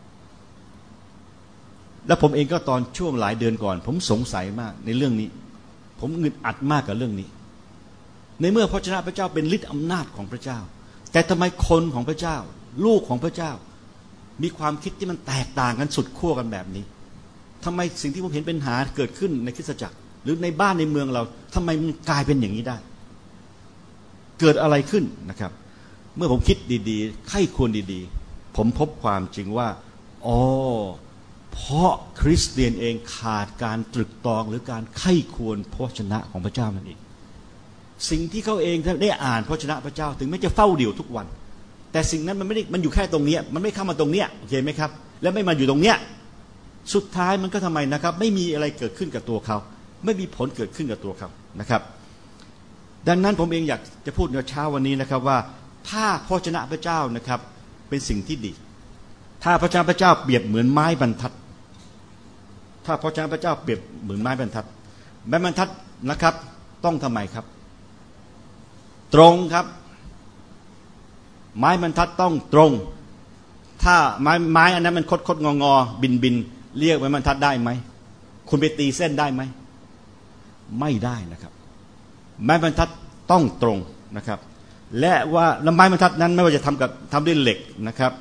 และผมเองก็ตอนช่วงหลายเดือนก่อนผมสงสัยมากในเรื่องนี้ผมหงุดหงิดมากกับเรื่องนี้ในเมื่อพระวจนะพระเจ้าเป็นฤทธิ์อำนาจของพระเจ้าแต่ทำไมคนของพระเจ้าลูกของพระเจ้ามีความคิดที่มันแตกต่างกันสุดขั้วกันแบบนี้ทำไมสิ่งที่ผมเห็นเป็นปัญหาเกิดขึ้นในคริสตจักรหรือในบ้านในเมืองเราทำไมมันกลายเป็นอย่างนี้ได้เกิดอะไรขึ้นนะครับเมื่อผมคิดดีๆไข้ควรดีๆผมพบความจริงว่าอ๋อเพราะคริสเตียนเองขาดการตรึกตรองหรือการไข้ควรพระวจนะของพระเจ้านั่นเองสิ่งที่เขาเองได้อ่านพระวจนะพระเจ้าถึงแม้จะเฝ้าเดี่ยวทุกวันแต่สิ่งนั้นมันไม่ได้มันอยู่แค่ตรงนี้มันไม่เข้ามาตรงเนี้ยโอเคไหมครับและไม่มาอยู่ตรงเนี้ยสุดท้ายมันก็ทำไมนะครับไม่มีอะไรเกิดขึ้นกับตัวเขาไม่มีผลเกิดขึ้นกับตัวเขานะครับดังนั้นผมเองอยากจะพูดในเช้าวันนี้นะครับว่าถ้าพระวจนะพระเจ้านะครับเป็นสิ่งที่ดีถ้าพระเจ้าเปรียบเหมือนไม้บรรทัดถ้าพระวจนะพระเจ้าเปรียบเหมือนไม้บรรทัดไม้บรรทัดนะครับต้องทำไมครับตรงครับไม้บรรทัดต้องตรงถ้าไม้อันนั้นมันคดงอบินเรียกไม้บรรทัดได้ไหมคุณไปตีเส้นได้ไหมไม่ได้นะครับไม้บรรทัดต้องตรงนะครับและว่าไม้บรรทัดนั้นไม่ว่าจะทำด้วยเหล็กนะครับ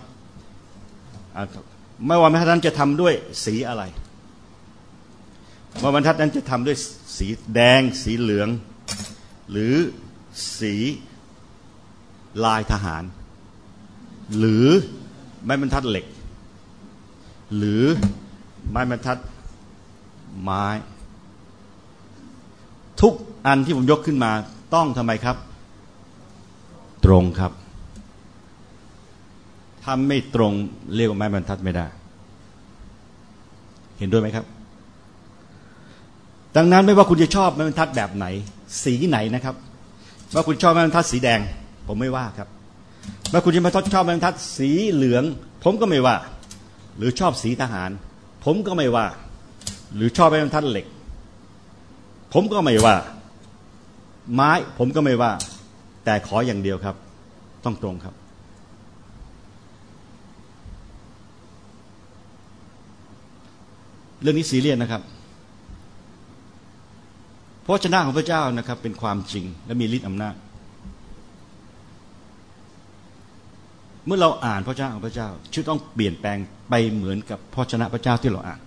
ไม่ว่าไม้บรรทัดนั้นจะทำด้วยสีอะไรไม้บรรทัดนั้นจะทำด้วยสีแดงสีเหลืองหรือสีลายทหารหรือไม้บรรทัดเหล็กหรือไม้บรรทัดไม้ทุกอันที่ผมยกขึ้นมาต้องทำไมครับตรงครับถ้าไม่ตรงเรียกว่าไม้บรรทัดไม่ได้เห็นด้วยไหมครับดังนั้นไม่ว่าคุณจะชอบไม้บรรทัดแบบไหนสีไหนนะครับว่าคุณชอบไม้บรรทัดสีแดงผมไม่ว่าครับว่าคุณจะมาชอบไม้บรรทัดสีเหลืองผมก็ไม่ว่าหรือชอบสีทหารผมก็ไม่ว่าหรือชอบไม้บรรทัดเหล็กผมก็ไม่ว่าไม้ผมก็ไม่ว่าแต่ขออย่างเดียวครับต้องตรงครับเรื่องนี้ซีเรียสนะครับพระวจนะของพระเจ้านะครับเป็นความจริงและมีฤทธิ์อำนาจเมื่อเราอ่านพระวจนะของพระเจ้าชีวิตต้องเปลี่ยนแปลงไปเหมือนกับพระวจนะพระเจ้าที่เราอ่าน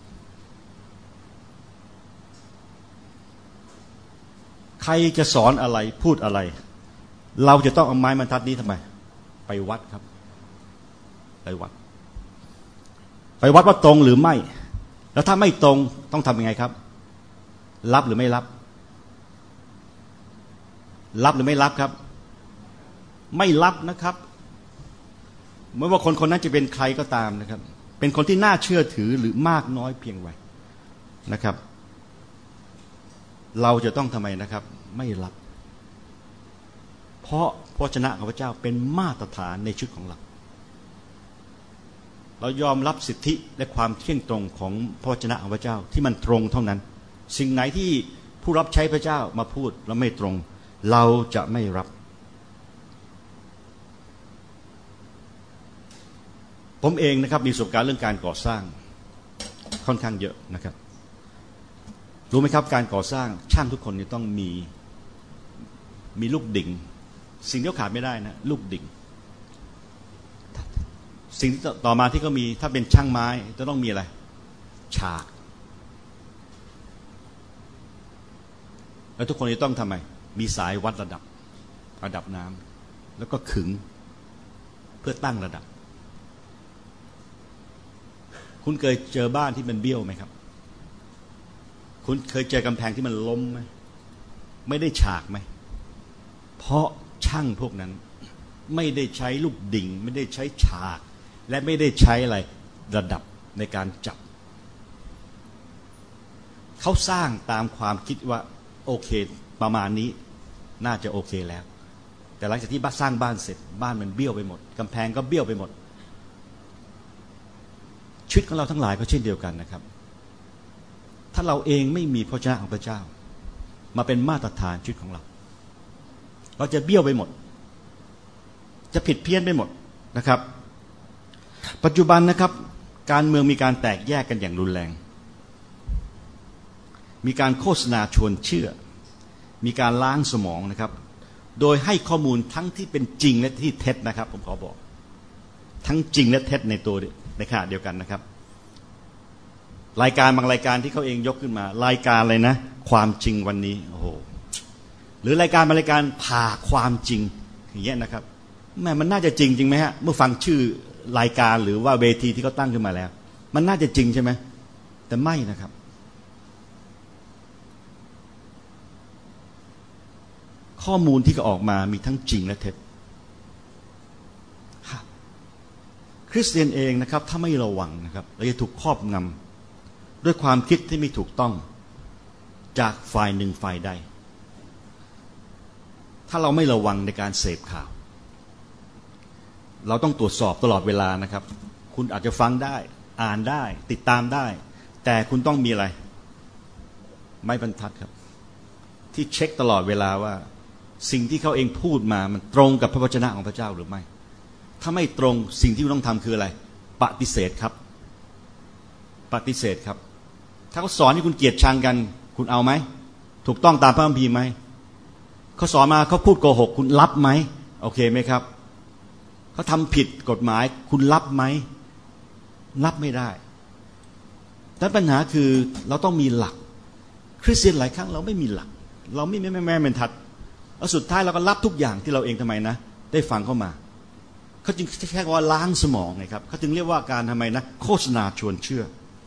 ใครจะสอนอะไรพูดอะไรเราจะต้องเอาไม้บรรทัดนี้ทำไมไปวัดครับไปวัดว่าตรงหรือไม่แล้วถ้าไม่ตรงต้องทำยังไงครับรับหรือไม่รับรับหรือไม่รับครับไม่รับนะครับไม่ว่าคนนั้นจะเป็นใครก็ตามนะครับเป็นคนที่น่าเชื่อถือหรือมากน้อยเพียงไรนะครับเราจะต้องทำไมนะครับไม่รับเพราะพระวจนะของพระเจ้าเป็นมาตรฐานในชีวิตของเราเรายอมรับสิทธิและความเที่ยงตรงของพระวจนะของพระเจ้าที่มันตรงเท่านั้นสิ่งไหนที่ผู้รับใช้พระเจ้ามาพูดแล้วไม่ตรงเราจะไม่รับผมเองนะครับมีประสบการณ์เรื่องการก่อสร้างค่อนข้างเยอะนะครับรู้ไหมครับการก่อสร้างช่างทุกคนจะต้องมีลูกดิ่งสิ่งที่ขาดไม่ได้นะลูกดิ่งสิ่งต่อมาที่เขามีถ้าเป็นช่างไม้จะต้องมีอะไรฉากแล้วทุกคนจะต้องทำไมมีสายวัดระดับน้ำแล้วก็ขึงเพื่อตั้งระดับคุณเคยเจอบ้านที่มันเบี้ยวไหมครับคุณเคยเจอกำแพงที่มันล้มไหมไม่ได้ฉากไหมเพราะช่างพวกนั้นไม่ได้ใช้ลูกดิ่งไม่ได้ใช้ฉากและไม่ได้ใช้อะไรระดับในการจับเขาสร้างตามความคิดว่าโอเคประมาณนี้น่าจะโอเคแล้วแต่หลังจากที่สร้างบ้านเสร็จบ้านมันเบี้ยวไปหมดกำแพงก็เบี้ยวไปหมดชีวิตของเราทั้งหลายก็เช่นเดียวกันนะครับถ้าเราเองไม่มีพระเจ้าของพระเจ้ามาเป็นมาตรฐานชีวิตของเราจะเบี้ยวไปหมดจะผิดเพี้ยนไปหมดนะครับปัจจุบันนะครับการเมืองมีการแตกแยกกันอย่างรุนแรงมีการโฆษณาชวนเชื่อมีการล้างสมองนะครับโดยให้ข้อมูลทั้งที่เป็นจริงและที่เท็จนะครับผมขอบอกทั้งจริงและเท็จในตัวในขณะเดียวกันนะครับรายการบางรายการที่เขาเองยกขึ้นมารายการอะไรนะความจริงวันนี้โอ้โหหรือรายการบางรายการผ่าความจริงอย่างเงี้ยนะครับแม่มันน่าจะจริงจริงไหมฮะเมื่อฟังชื่อรายการหรือว่าเวทีที่เขาตั้งขึ้นมาแล้วมันน่าจะจริงใช่ไหมแต่ไม่นะครับข้อมูลที่ออกมามีทั้งจริงและเท็จคริสเตียนเองนะครับถ้าไม่ระวังนะครับเราจะถูกครอบงำด้วยความคิดที่ไม่ถูกต้องจากฝ่ายหนึ่งฝ่ายใดถ้าเราไม่ระวังในการเสพข่าวเราต้องตรวจสอบตลอดเวลานะครับคุณอาจจะฟังได้อ่านได้ติดตามได้แต่คุณต้องมีอะไรไม้บรรทัดครับที่เช็คตลอดเวลาว่าสิ่งที่เขาเองพูดมามันตรงกับพระวจนะของพระเจ้าหรือไม่ถ้าไม่ตรงสิ่งที่คุณต้องทำคืออะไรปฏิเสธครับปฏิเสธครับถ้าเขาสอนให้คุณเกลียดชังกันคุณเอาไหมถูกต้องตามพระคัมภีร์ไหมเขาสอนมาเขาพูดโกหกคุณรับไหมโอเคไหมครับเขาทำผิดกฎหมายคุณรับไหมรับไม่ได้แต่ปัญหาคือเราต้องมีหลักคริสเตียนหลายครั้งเราไม่มีหลักเราไม่แม่เป็นทัดแล้วสุดท้ายเราก็รับทุกอย่างที่เราเองทำไมนะได้ฟังเข้ามาเขาจึงแค่ว่าล้างสมองไงครับเขาจึงเรียกว่าการทำไมนะโฆษณาชวนเชื่อ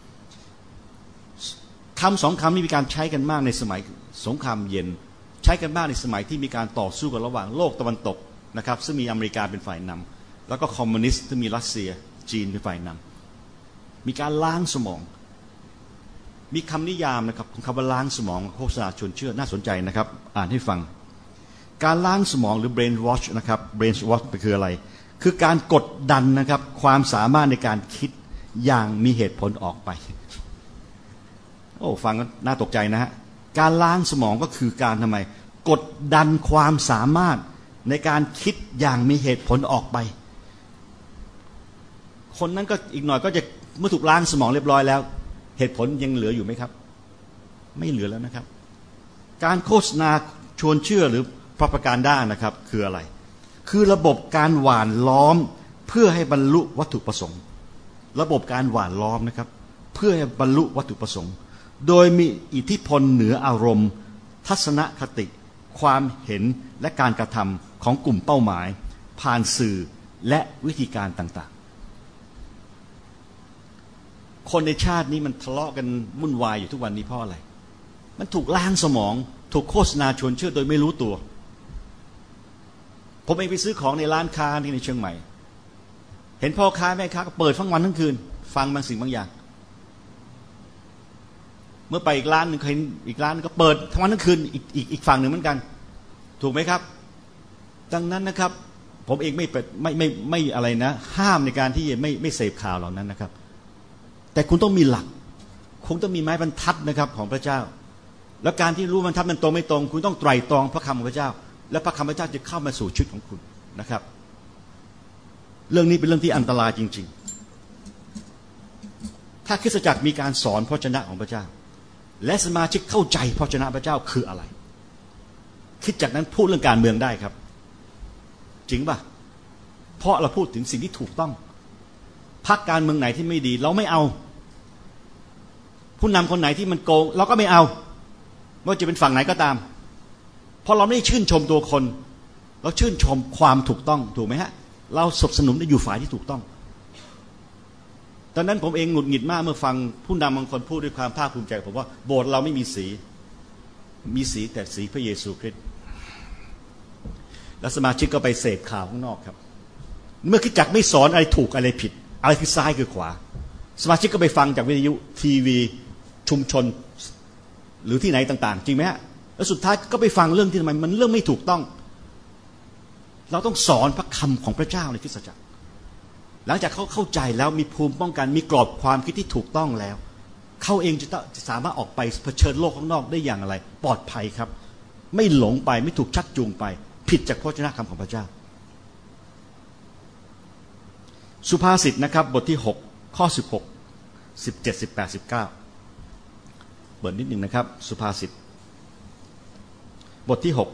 คำสองคำนี้มีการใช้กันมากในสมัยสงครามเย็นใช้กันมากในสมัยที่มีการต่อสู้กันระหว่างโลกตะวันตกนะครับซึ่งมีอเมริกาเป็นฝ่ายนำแล้วก็คอมมิวนิสต์ที่มีรัสเซียจีนเป็นฝ่ายนำมีการล้างสมองมีคำนิยามนะครับของคำว่าล้างสมองโฆษณาชวนเชื่อน่าสนใจนะครับอ่านให้ฟังการล้างสมองหรือ brain wash นะครับ brain wash คืออะไรคือการกดดันนะครับความสามารถในการคิดอย่างมีเหตุผลออกไปโอ้ฟังน่าตกใจนะฮะการล้างสมองก็คือการทำไมกดดันความสามารถในการคิดอย่างมีเหตุผลออกไปคนนั้นก็อีกหน่อยก็จะเมื่อถูกล้างสมองเรียบร้อยแล้วเหตุผลยังเหลืออยู่ไหมครับไม่เหลือแล้วนะครับการโฆษณาชวนเชื่อหรือ propaganda นะครับคืออะไรคือระบบการหว่านล้อมเพื่อให้บรรลุวัตถุประสงค์ระบบการหว่านล้อมนะครับเพื่อให้บรรลุวัตถุประสงค์โดยมีอิทธิพลเหนืออารมณ์ทัศนคติความเห็นและการกระทำของกลุ่มเป้าหมายผ่านสื่อและวิธีการต่างๆคนในชาตินี้มันทะเลาะกันวุ่นวายอยู่ทุกวันนี้เพราะอะไรมันถูกล้างสมองถูกโฆษณาชวนเชื่อโดยไม่รู้ตัวผมเองไปซื้อของในร้านค้าที่ในเชียงใหม่เห็นพ่อค้าแม่ค้าก็เปิดทั้งวันทั้งคืนฟังบางสิ่งบางอย่างเมื่อไปอีกร้านหนึ่งเคยอีกร้านก็เปิดทั้งวันทั้งคืนอีกฝั่งหนึ่งเหมือนกันถูกไหมครับดังนั้นนะครับผมเองไม่อะไรนะห้ามในการที่ไม่เสพข่าวเหล่านั้นนะครับแต่คุณต้องมีหลักคงต้องมีไม้บรรทัดนะครับของพระเจ้าแล้วการที่รู้บรรทัดมันตรงไม่ตรงคุณต้องไตร่ตรองพระคำของพระเจ้าและพระคำพระเจ้าจะเข้ามาสู่ชีวิตของคุณนะครับเรื่องนี้เป็นเรื่องที่อันตรายจริงๆถ้าคริสตจักรมีการสอนพระวจนะของพระเจ้าและสมาชิกเข้าใจพระวจนะพระเจ้าคืออะไรคริสตจักรนั้นพูดเรื่องการเมืองได้ครับจริงป่ะเพราะเราพูดถึงสิ่งที่ถูกต้องพรรคการเมืองไหนที่ไม่ดีเราไม่เอาผู้นำคนไหนที่มันโกงเราก็ไม่เอาไม่ว่าจะเป็นฝั่งไหนก็ตามเพราะเราไม่ได้ชื่นชมตัวคนเราชื่นชมความถูกต้องถูกไหมฮะเราสนับสนุนได้อยู่ฝ่ายที่ถูกต้องตอนนั้นผมเองหงุดหงิดมากเมื่อฟังผู้นำบางคนพูดด้วยความภาคภูมิใจผมว่าโบสถ์เราไม่มีสีมีสีแต่สีพระเยซูคริสต์แล้วสมาชิกก็ไปเสพข่าวข้างนอกครับเมื่อคริสตจักรไม่สอนอะไรถูกอะไรผิดอะไรคือซ้ายคือขวาสมาชิกก็ไปฟังจากวิทยุทีวีชุมชนหรือที่ไหนต่างๆจริงไหมฮะแล้วสุดท้ายก็ไปฟังเรื่องที่ทำไมมันเรื่องไม่ถูกต้องเราต้องสอนพระคำของพระเจ้าในคริสตจักรหลังจากเขาเข้าใจแล้วมีภูมิป้องกันมีกรอบความคิดที่ถูกต้องแล้วเขาเองจะสามารถออกไปเผชิญโลกข้างนอกได้อย่างไรปลอดภัยครับไม่หลงไปไม่ถูกชักจูงไปผิดจากพระวจนะคำของพระเจ้าสุภาษิตนะครับบทที่6ข้อ16 17 18 19เปิดนิดหนึ่งนะครับสุภาษิตบทที่6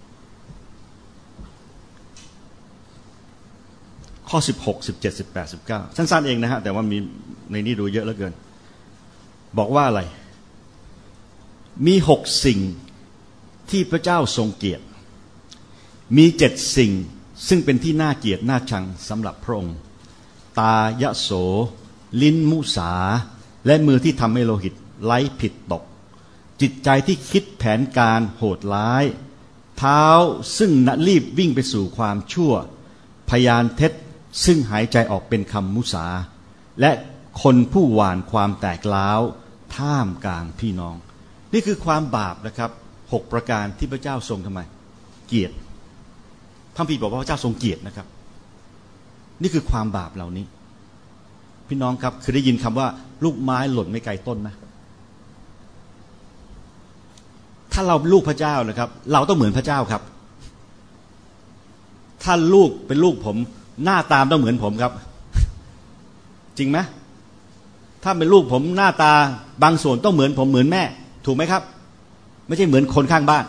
ข้อ16 17 18 19สั้นๆเองนะฮะแต่ว่ามีในนี้ดูเยอะเหลือเกินบอกว่าอะไรมี6สิ่งที่พระเจ้าทรงเกียรติมี7สิ่งซึ่งเป็นที่น่าเกลียดน่าชังสำหรับพระองค์ตายะโสลิ้นมุสาและมือที่ทำให้โลหิตไหลผิดตกจิตใจที่คิดแผนการโหดร้ายเท้าซึ่งรีบวิ่งไปสู่ความชั่วพยานเท็จซึ่งหายใจออกเป็นคำมุสาและคนผู้หว่านความแตกร้าวท่ามกลางพี่น้องนี่คือความบาปนะครับ6ประการที่พระเจ้าทรงทำไมเกลียดพระคัมภีร์บอกว่าพระเจ้าทรงเกลียดนะครับนี่คือความบาปเหล่านี้พี่น้องครับเคยได้ยินคำว่าลูกไม้หล่นไม่ไกลต้นไหมถ้าเราลูกพระเจ้านะครับเราต้องเหมือนพระเจ้าครับถ้าลูกเป็นลูกผมหน้าตาต้องเหมือนผมครับจริงไหมถ้าเป็นลูกผมหน้าตาบางส่วนต้องเหมือนผมเหมือนแม่ถูกไหมครับไม่ใช่เหมือนคนข้างบ้าน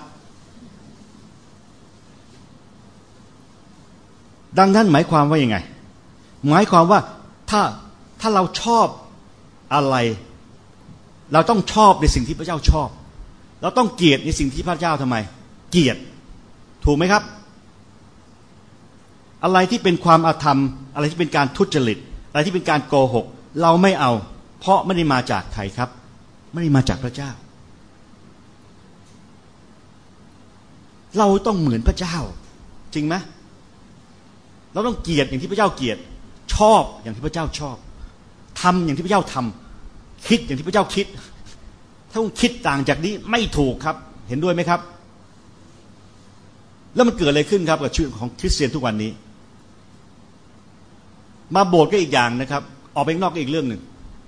ดังนั้นหมายความว่ายังไงหมายความว่าถ้าเราชอบอะไรเราต้องชอบในสิ่งที่พระเจ้าชอบเราต้องเกลียดในสิ่งที่พระเจ้าทำไมเกลียดถูกไหมครับอะไรที่เป็นความอาธรรมอะไรที่เป็นการทุจริตอะไรที่เป็นการโกหกเราไม่เอาเพราะไม่ได้มาจากใครครับไม่ได้มาจากพระเจ้าเราต้องเหมือนพระเจ้าจริงไหมเราต้องเกลียดอย่างที่พระเจ้าเกลียดชอบอย่างที่พระเจ้าชอบทำอย่างที่พระเจ้าทำคิดอย่างที่พระเจ้าคิดถ้าคุณคิดต่างจากนี้ไม่ถูกครับเห็นด้วยไหมครับแล้วมันเกิดอะไรขึ้นครับกับชีวิตของคริสเตียนทุกวันนี้มาโบสถ์ก็อีกอย่างนะครับออกไปข้างนอกก็อีกเรื่องหนึ่ง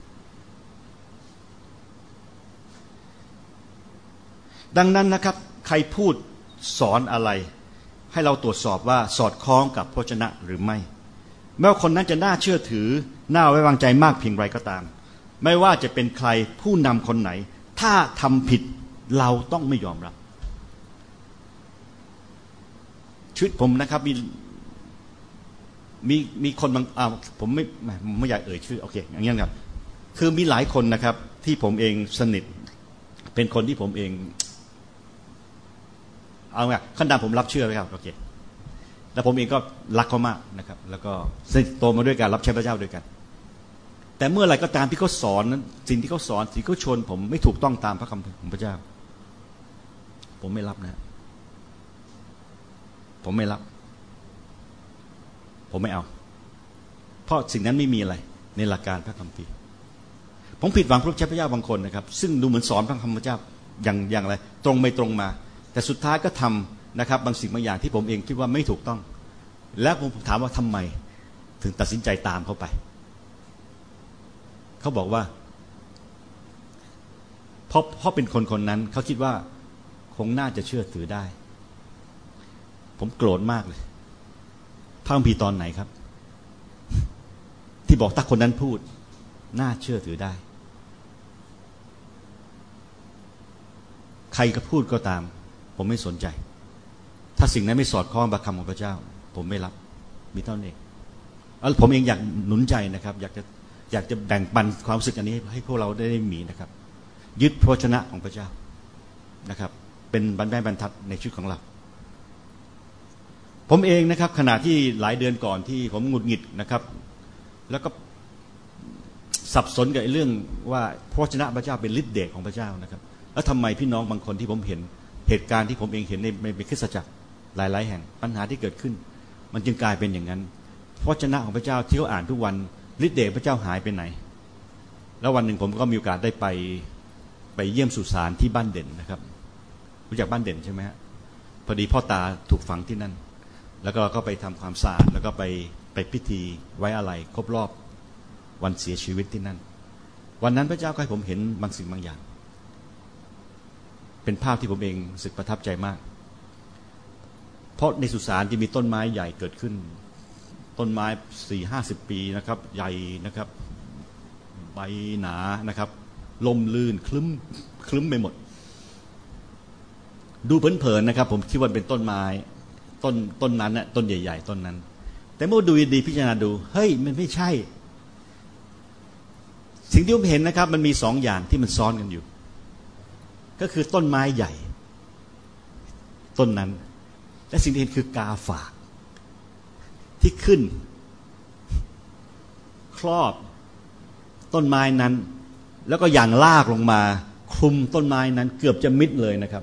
ดังนั้นนะครับใครพูดสอนอะไรให้เราตรวจสอบว่าสอดคล้องกับพระวจนะหรือไม่แม้ว่าคนนั้นจะน่าเชื่อถือน่าไว้วางใจมากเพียงไรก็ตามไม่ว่าจะเป็นใครผู้นำคนไหนถ้าทำผิดเราต้องไม่ยอมรับชีวิตผมนะครับมีคนบางผมไม่อยากเอ่ยชื่อโอเคอย่างนี้ครับคือมีหลายคนนะครับที่ผมเองสนิทเป็นคนที่ผมเองเอาไงขั้นดำผมรับเชื่อไหมครับโอเคแล้วผมเองก็รักเขามากนะครับแล้วก็โตมาด้วยกันรับใช้พระเจ้าด้วยกันแต่เมื่อไหร่ก็ตามที่เขาสอนนั้นสิ่งที่เขาสอนสิ่งที่เขาชวนผมไม่ถูกต้องตามพระคำของพระเจ้าผมไม่รับนะผมไม่รับผมไม่เอาเพราะสิ่งนั้นไม่มีอะไรในหลักการพระคัมภีร์ผมผิดหวังพระเจ้าบางคนนะครับซึ่งดูเหมือนสอนพระคำพระเจ้าอย่างไรตรงไม่ตรงมาแต่สุดท้ายก็ทำนะครับบางสิ่งบางอย่างที่ผมเองคิดว่าไม่ถูกต้องแล้วผมถามว่าทำไมถึงตัดสินใจตามเขาไปเขาบอกว่าเพราะเป็นคนนั้นเขาคิดว่าคงน่าจะเชื่อถือได้ผมโกรธมากเลยพระคัมภีร์ตอนไหนครับที่บอกถ้าคนนั้นพูดน่าเชื่อถือได้ใครก็พูดก็ตามผมไม่สนใจถ้าสิ่งนั้นไม่สอดคล้องกับคำของพระเจ้าผมไม่รับมีเท่านั้นเองผมเองอยากหนุนใจนะครับอยากจะแบ่งปันความรู้สึกอันนี้ให้พวกเราได้มีนะครับยึดพระวจนะของพระเจ้านะครับเป็นบรรทัดในชีวิตของเราผมเองนะครับขณะที่หลายเดือนก่อนที่ผมหงุดหงิดนะครับแล้วก็สับสนกับเรื่องว่าพระวจนะพระเจ้าเป็นฤทธิ์เดชของพระเจ้านะครับแล้วทำไมพี่น้องบางคนที่ผมเห็นเหตุการณ์ที่ผมเองเห็นในคริสตจักรหลายๆแห่งปัญหาที่เกิดขึ้นมันจึงกลายเป็นอย่างนั้นพระวจนะของพระเจ้าที่เขาอ่านทุกวันฤทธิ์เดชพระเจ้าหายไปไหนแล้ววันหนึ่งผมก็มีโอกาสได้ไปเยี่ยมสุสานที่บ้านเด่นนะครับรู้จักบ้านเด่นใช่ไหมฮะพอดีพ่อตาถูกฝังที่นั่นแล้วก็เราก็ไปทำความสะอาดแล้วก็ไปพิธีไว้อาลัยครบรอบวันเสียชีวิตที่นั่นวันนั้นพระเจ้าก็ให้ผมเห็นบางสิ่งบางอย่างเป็นภาพที่ผมเองรู้สึกประทับใจมากเพราะในสุสานจะมีต้นไม้ใหญ่เกิดขึ้นต้นไม้40-50 ปีนะครับใหญ่นะครับใบหนานะครับลมลื่นคลึ้มไปหมดดูเผินๆนะครับผมคิดว่าเป็นต้นไม้ต้นนั้นน่ะต้นใหญ่ๆต้นนั้นแต่เมื่อดูดีพิจารณาดูเฮ้ยมันไม่ใช่สิ่งที่ผมเห็นนะครับมันมี2 อย่างที่มันซ้อนกันอยู่ก็คือต้นไม้ใหญ่ต้นนั้นและสิ่งที่เห็นคือกาฝากที่ขึ้นครอบต้นไม้นั้นแล้วก็อย่างลากลงมาคลุมต้นไม้นั้นเกือบจะมิดเลยนะครับ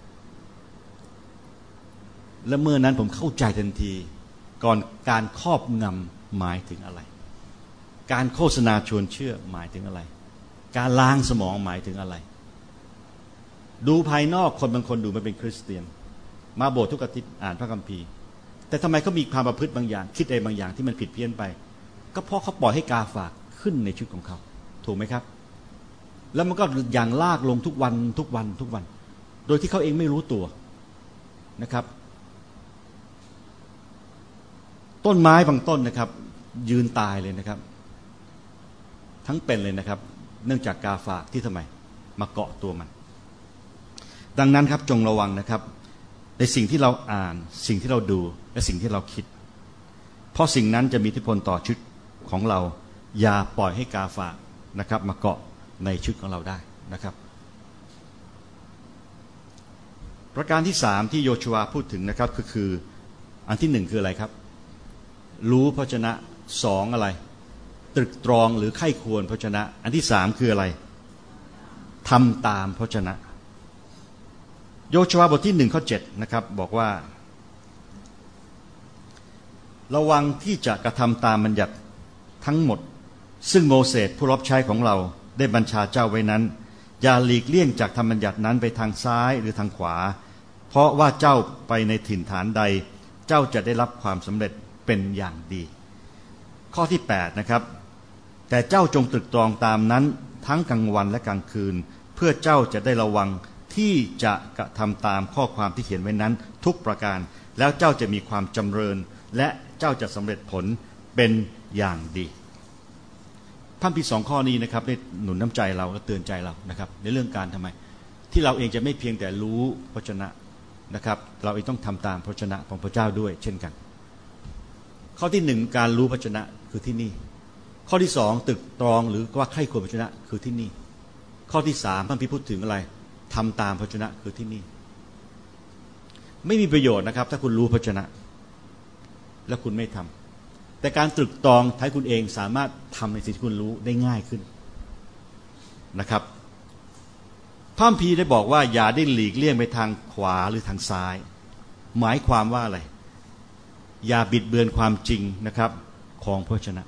และเมื่อนั้นผมเข้าใจทันทีก่อนการครอบงำหมายถึงอะไรการโฆษณาชวนเชื่อหมายถึงอะไรการล้างสมองหมายถึงอะไรดูภายนอกคนบางคนดูไม่เป็นคริสเตียนมาโบสถ์ทุกอาทิตย์อ่านพระคัมภีร์แต่ทำไมเขามีความประพฤติบางอย่างคิดอะไรบางอย่างที่มันผิดเพี้ยนไปก็เพราะเขาปล่อยให้กาฝากขึ้นในชีวิตของเขาถูกไหมครับแล้วมันก็อย่างลากลงทุกวันโดยที่เขาเองไม่รู้ตัวนะครับต้นไม้บางต้นนะครับยืนตายเลยนะครับทั้งเป็นเลยนะครับเนื่องจากกาฝากที่ทำไมมาเกาะตัวมันดังนั้นครับจงระวังนะครับในสิ่งที่เราอ่านสิ่งที่เราดูและสิ่งที่เราคิดเพราะสิ่งนั้นจะมีอิทธิพลต่อชีวิตของเราอย่าปล่อยให้กาฝากนะครับมาเกาะในชีวิตของเราได้นะครับประการที่3ที่โยชูวาพูดถึงนะครับก็คืออันที่1คืออะไรครับรู้พระวจนะ2อะไรตรึกตรองหรือไข้ควรพระวจนะอันที่3คืออะไรทำตามพระวจนะโยชูวาบทที่1ข้อ7นะครับบอกว่าระวังที่จะกระทำตามบัญญัติทั้งหมดซึ่งโมเสสผู้รับใช้ของเราได้บัญชาเจ้าไว้นั้นอย่าหลีกเลี่ยงจากธรรมบัญญัตินั้นไปทางซ้ายหรือทางขวาเพราะว่าเจ้าไปในถิ่นฐานใดเจ้าจะได้รับความสำเร็จเป็นอย่างดีข้อที่8นะครับแต่เจ้าจงตรึกตรองตามนั้นทั้งกลางวันและกลางคืนเพื่อเจ้าจะได้ระวังที่จะกระทำตามข้อความที่เขียนไว้นั้นทุกประการแล้วเจ้าจะมีความจำเริญและเจ้าจะสำเร็จผลเป็นอย่างดีพระคัมภีร์2 ข้อนี้นะครับได้หนุนน้ำใจเราและเตือนใจเรานะครับในเรื่องการทำไมที่เราเองจะไม่เพียงแต่รู้พระวจนะนะครับเราเองต้องทำตามพระวจนะของพระเจ้าด้วยเช่นกันข้อที่1การรู้พระวจนะคือที่นี่ข้อที่2ตรึกตรองหรือว่าใคร่ควรพระวจนะคือที่นี่ข้อที่3พระคัมภีร์พูดถึงอะไรทำตามพระวจนะคือที่นี่ไม่มีประโยชน์นะครับถ้าคุณรู้พระวจนะแล้วคุณไม่ทำแต่การตรึกตรองให้คุณเองสามารถทำในสิ่งที่คุณรู้ได้ง่ายขึ้นนะครับพระคัมภีร์ได้บอกว่าอย่าได้หลีกเลี่ยงไปทางขวาหรือทางซ้ายหมายความว่าอะไรอย่าบิดเบือนความจริงนะครับของพระวจนะ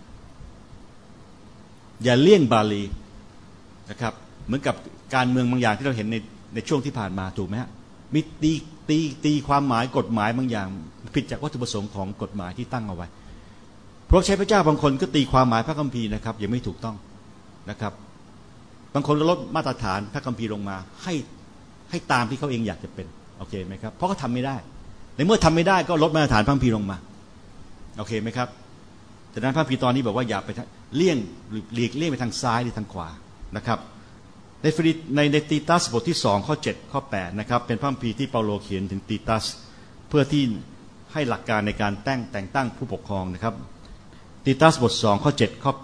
อย่าเลี่ยงบาลีนะครับเหมือนกับการเมืองบางอย่างที่เราเห็นในช่วงที่ผ่านมาถูกไหมฮะมีตีความหมายกฎหมายบางอย่างผิดจากวัตถุประสงค์ของกฎหมายที่ตั้งเอาไว้เพราะใช้พระเจ้าบางคนก็ตีความหมายพระคัมภีร์นะครับยังไม่ถูกต้องนะครับบางคนก็ลดมาตรฐานพระคัมภีร์ลงมาให้ตามที่เขาเองอยากจะเป็นโอเคไหมครับเพราะเขาทำไม่ได้ในเมื่อทำไม่ได้ก็ลดมาตรฐานพระคัมภีร์ลงมาโอเคไหมครับแต่นั้นพระคัมภีร์ตอนนี้บอกว่าอย่าไปเลี่ยงหลีกเลี่ยงไปทางซ้ายหรือทางขวานะครับในตีตัสบทที่2ข้อ7ข้อ8นะครับเป็นพระคัมภีร์ที่เปาโลเขียนถึงตีตัสเพื่อที่ให้หลักการในการแต่งตั้งผู้ปกครองนะครับติตัสบท2ข้อ7ข้อ8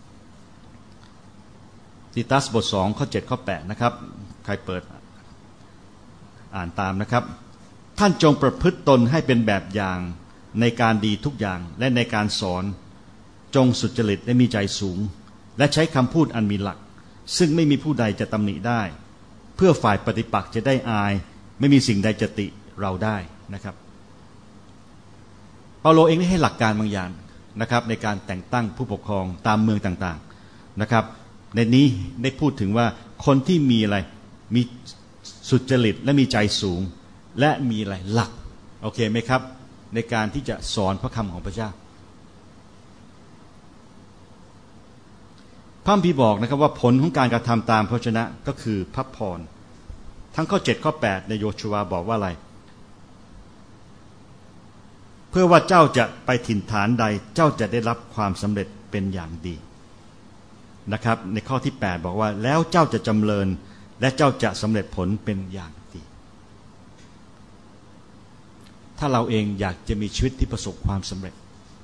ติตัสบท2ข้อ7ข้อ8นะครับใครเปิดอ่านตามนะครับท่านจงประพฤติตนให้เป็นแบบอย่างในการดีทุกอย่างและในการสอนจงสุจริตและมีใจสูงและใช้คำพูดอันมีหลักซึ่งไม่มีผู้ใดจะตำหนิได้เพื่อฝ่ายปฏิปักษ์จะได้อายไม่มีสิ่งใดจะติเราได้นะครับเปาโลเองได้ให้หลักการบางอย่างนะครับในการแต่งตั้งผู้ปกครองตามเมืองต่างๆนะครับในนี้ได้พูดถึงว่าคนที่มีอะไรมีสุจริตและมีใจสูงและมีอะไรหลักโอเคไหมครับในการที่จะสอนพระคำของพระเจ้าพระคัมภีร์บอกนะครับว่าผลของการกระทำตามพระวจนะก็คือพระพรทั้งข้อ7ข้อ8ในโยชูวาบอกว่าอะไรเพื่อว่าเจ้าจะไปถิ่นฐานใดเจ้าจะได้รับความสำเร็จเป็นอย่างดีนะครับในข้อที่8บอกว่าแล้วเจ้าจะจำเริญและเจ้าจะสำเร็จผลเป็นอย่างดีถ้าเราเองอยากจะมีชีวิตที่ประสบความสำเร็จ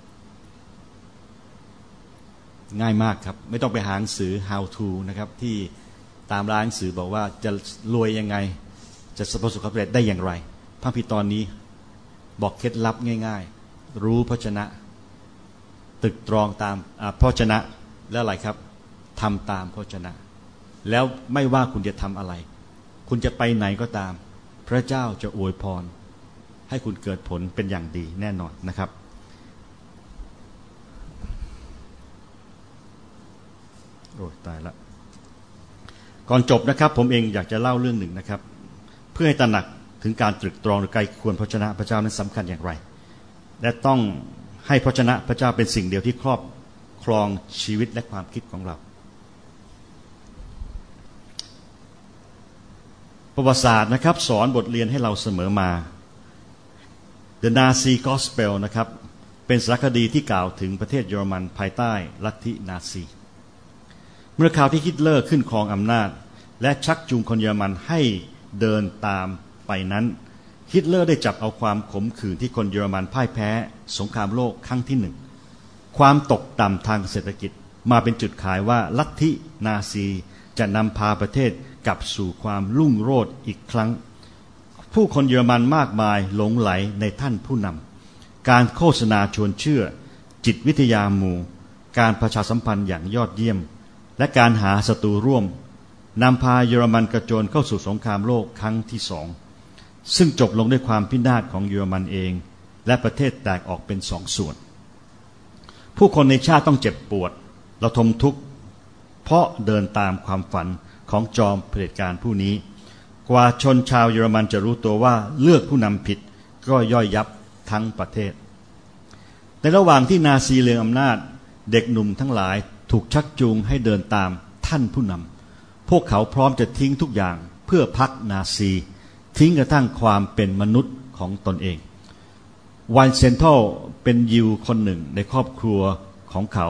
ง่ายมากครับไม่ต้องไปหาหนังสือ how to นะครับที่ตามร้านหนังสือบอกว่าจะรวยยังไงจะประสบความสำเร็จได้อย่างไรพระคัมภีร์ตอนนี้บอกเคล็ดลับง่ายๆรู้พระวจนะตรึกตรองตามพระวจนะและอะไรครับทำตามพระวจนะแล้วไม่ว่าคุณจะทำอะไรคุณจะไปไหนก็ตามพระเจ้าจะอวยพรให้คุณเกิดผลเป็นอย่างดีแน่นอนนะครับโอ้ตายละก่อนจบนะครับผมเองอยากจะเล่าเรื่องหนึ่งนะครับเพื่อให้ตระหนักถึงการตรึกตรองหรือไกลควรพระวจนะพระเจ้านั้นสำคัญอย่างไรและต้องให้พระวจนะพระเจ้าเป็นสิ่งเดียวที่ครอบครองชีวิตและความคิดของเราประวัติศาสตร์นะครับสอนบทเรียนให้เราเสมอมา The Nazi Gospel นะครับเป็นสารคดีที่กล่าวถึงประเทศเยอรมันภายใต้ลัทธินาซีเมื่อข่าวที่ฮิตเลอร์ขึ้นครองอำนาจและชักจูงคนเยอรมันให้เดินตามไปนั้นฮิตเลอร์ได้จับเอาความขมขื่นที่คนเยอรมันพ่ายแพ้สงครามโลกครั้งที่หนึ่งความตกต่ำทางเศรษฐกิจมาเป็นจุดขายว่าลัทธินาซีจะนำพาประเทศกลับสู่ความรุ่งโรจน์อีกครั้งผู้คนเยอรมันมากมายหลงไหลในท่านผู้นำการโฆษณาชวนเชื่อจิตวิทยาหมู่การประชาสัมพันธ์อย่างยอดเยี่ยมและการหาศัตรูร่วมนำพาเยอรมันกระโจนเข้าสู่สงครามโลกครั้งที่2ซึ่งจบลงด้วยความพินาศของเยอรมันเองและประเทศแตกออกเป็น2 ส่วนผู้คนในชาติต้องเจ็บปวดระทมทุกข์เพราะเดินตามความฝันของจอมเผด็จการผู้นี้กว่าชนชาวเยอรมันจะรู้ตัวว่าเลือกผู้นำผิดก็ย่อยยับทั้งประเทศในระหว่างที่นาซีเรืองอำนาจเด็กหนุ่มทั้งหลายถูกชักจูงให้เดินตามท่านผู้นำพวกเขาพร้อมจะทิ้งทุกอย่างเพื่อพรรคนาซีทิ้งกระทั่งความเป็นมนุษย์ของตนเองไวน์เซนทัลเป็นยิวคนหนึ่งในครอบครัวของเขา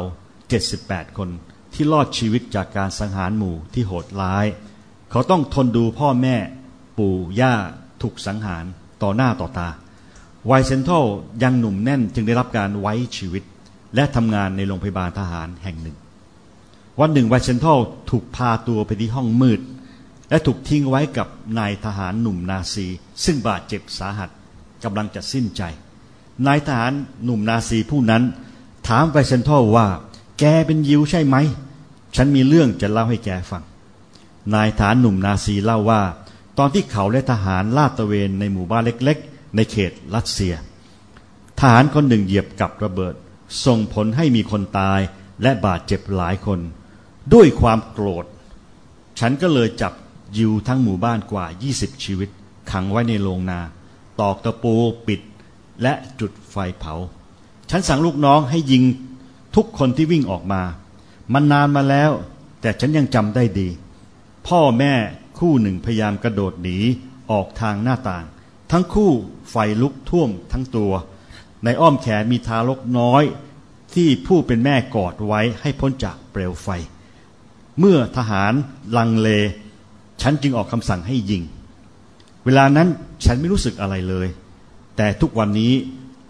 78คนที่รอดชีวิตจากการสังหารหมู่ที่โหดร้ายเขาต้องทนดูพ่อแม่ปู่ย่าถูกสังหารต่อหน้าต่อตาไวน์เซนทัลยังหนุ่มแน่นจึงได้รับการไว้ชีวิตและทำงานในโรงพยาบาลทหารแห่งหนึ่งวันหนึ่งไวน์เซนทัลถูกพาตัวไปที่ห้องมืดและถูกทิ้งไว้กับนายทหารหนุ่มนาซีซึ่งบาดเจ็บสาหัสกำลังจะสิ้นใจนายทหารหนุ่มนาซีผู้นั้นถามไวน์เซนทัลว่าแกเป็นยิวใช่ไหมฉันมีเรื่องจะเล่าให้แกฟังนายทหารหนุ่มนาซีเล่าว่าตอนที่เขาและทหารลาดตระเวนในหมู่บ้านเล็กๆในเขตรัสเซียทหารคนหนึ่งเหยียบกับระเบิดส่งผลให้มีคนตายและบาดเจ็บหลายคนด้วยความโกรธฉันก็เลยจับยิวทั้งหมู่บ้านกว่า20ชีวิตขังไว้ในโรงนาตอกตะปูปิดและจุดไฟเผาฉันสั่งลูกน้องให้ยิงทุกคนที่วิ่งออกมามันนานมาแล้วแต่ฉันยังจำได้ดีพ่อแม่คู่หนึ่งพยายามกระโดดหนีออกทางหน้าต่างทั้งคู่ไฟลุกท่วมทั้งตัวในอ้อมแขนมีทารกน้อยที่ผู้เป็นแม่กอดไว้ให้พ้นจากเปลวไฟเมื่อทหารลังเลฉันจึงออกคำสั่งให้ยิงเวลานั้นฉันไม่รู้สึกอะไรเลยแต่ทุกวันนี้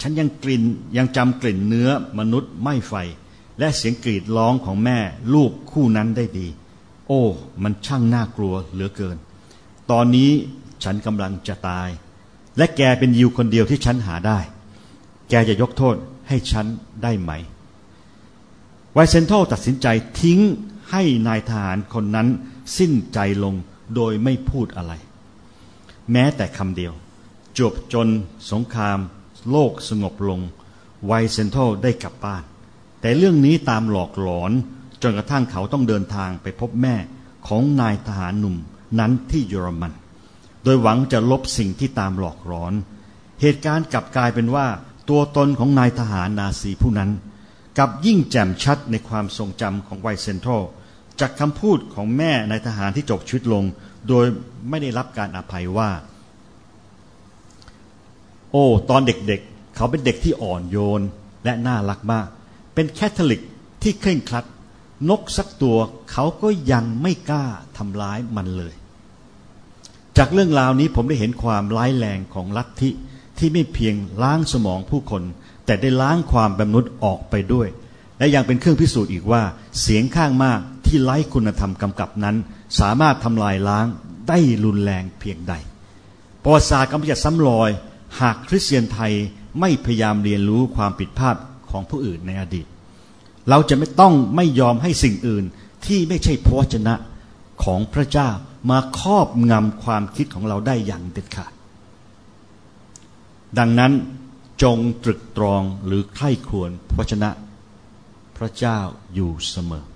ฉันยังจำกลิ่นเนื้อมนุษย์ไหม้ไฟและเสียงกรีดร้องของแม่ลูกคู่นั้นได้ดีโอ้มันช่างน่ากลัวเหลือเกินตอนนี้ฉันกำลังจะตายและแกเป็นยิวคนเดียวที่ฉันหาได้แกจะยกโทษให้ฉันได้ไหมไวเซนโทตัดสินใจทิ้งให้นายทหารคนนั้นสิ้นใจลงโดยไม่พูดอะไรแม้แต่คำเดียวจบจนสงครามโลกสงบลงไวเซนโทได้กลับบ้านแต่เรื่องนี้ตามหลอกหลอนจนกระทั่งเขาต้องเดินทางไปพบแม่ของนายทหารหนุ่มนั้นที่เยอรมันโดยหวังจะลบสิ่งที่ตามหลอกหลอนเหตุการณ์กลับกลายเป็นว่าตัวตนของนายทหารนาซีผู้นั้นกลับยิ่งแจ่มชัดในความทรงจำของไวเซนโทจากคำพูดของแม่นายทหารที่จบชีวิตลงโดยไม่ได้รับการอภัยว่าโอ้ตอนเด็กๆเขาเป็นเด็กที่อ่อนโยนและน่ารักมากเป็นแคทอลิกที่เคร่งครัดนกสักตัวเขาก็ยังไม่กล้าทำร้ายมันเลยจากเรื่องราวนี้ผมได้เห็นความร้ายแรงของลัทธิที่ไม่เพียงล้างสมองผู้คนแต่ได้ล้างความเป็นมนุษย์ออกไปด้วยและยังเป็นเครื่องพิสูจน์อีกว่าเสียงข้างมากที่ไร้คุณธรรมกำกับนั้นสามารถทำลายล้างได้รุนแรงเพียงใดประวัติศาสตร์กำลังจะซ้ำรอยหากคริสเตียนไทยไม่พยายามเรียนรู้ความผิดพลาดของผู้อื่นในอดีตเราจะไม่ยอมให้สิ่งอื่นที่ไม่ใช่พระวจนะของพระเจ้ามาครอบงำความคิดของเราได้อย่างเด็ดขาดดังนั้นจงตรึกตรองหรือใคร่ครวญพระวจนะพระเจ้าอยู่เสมอ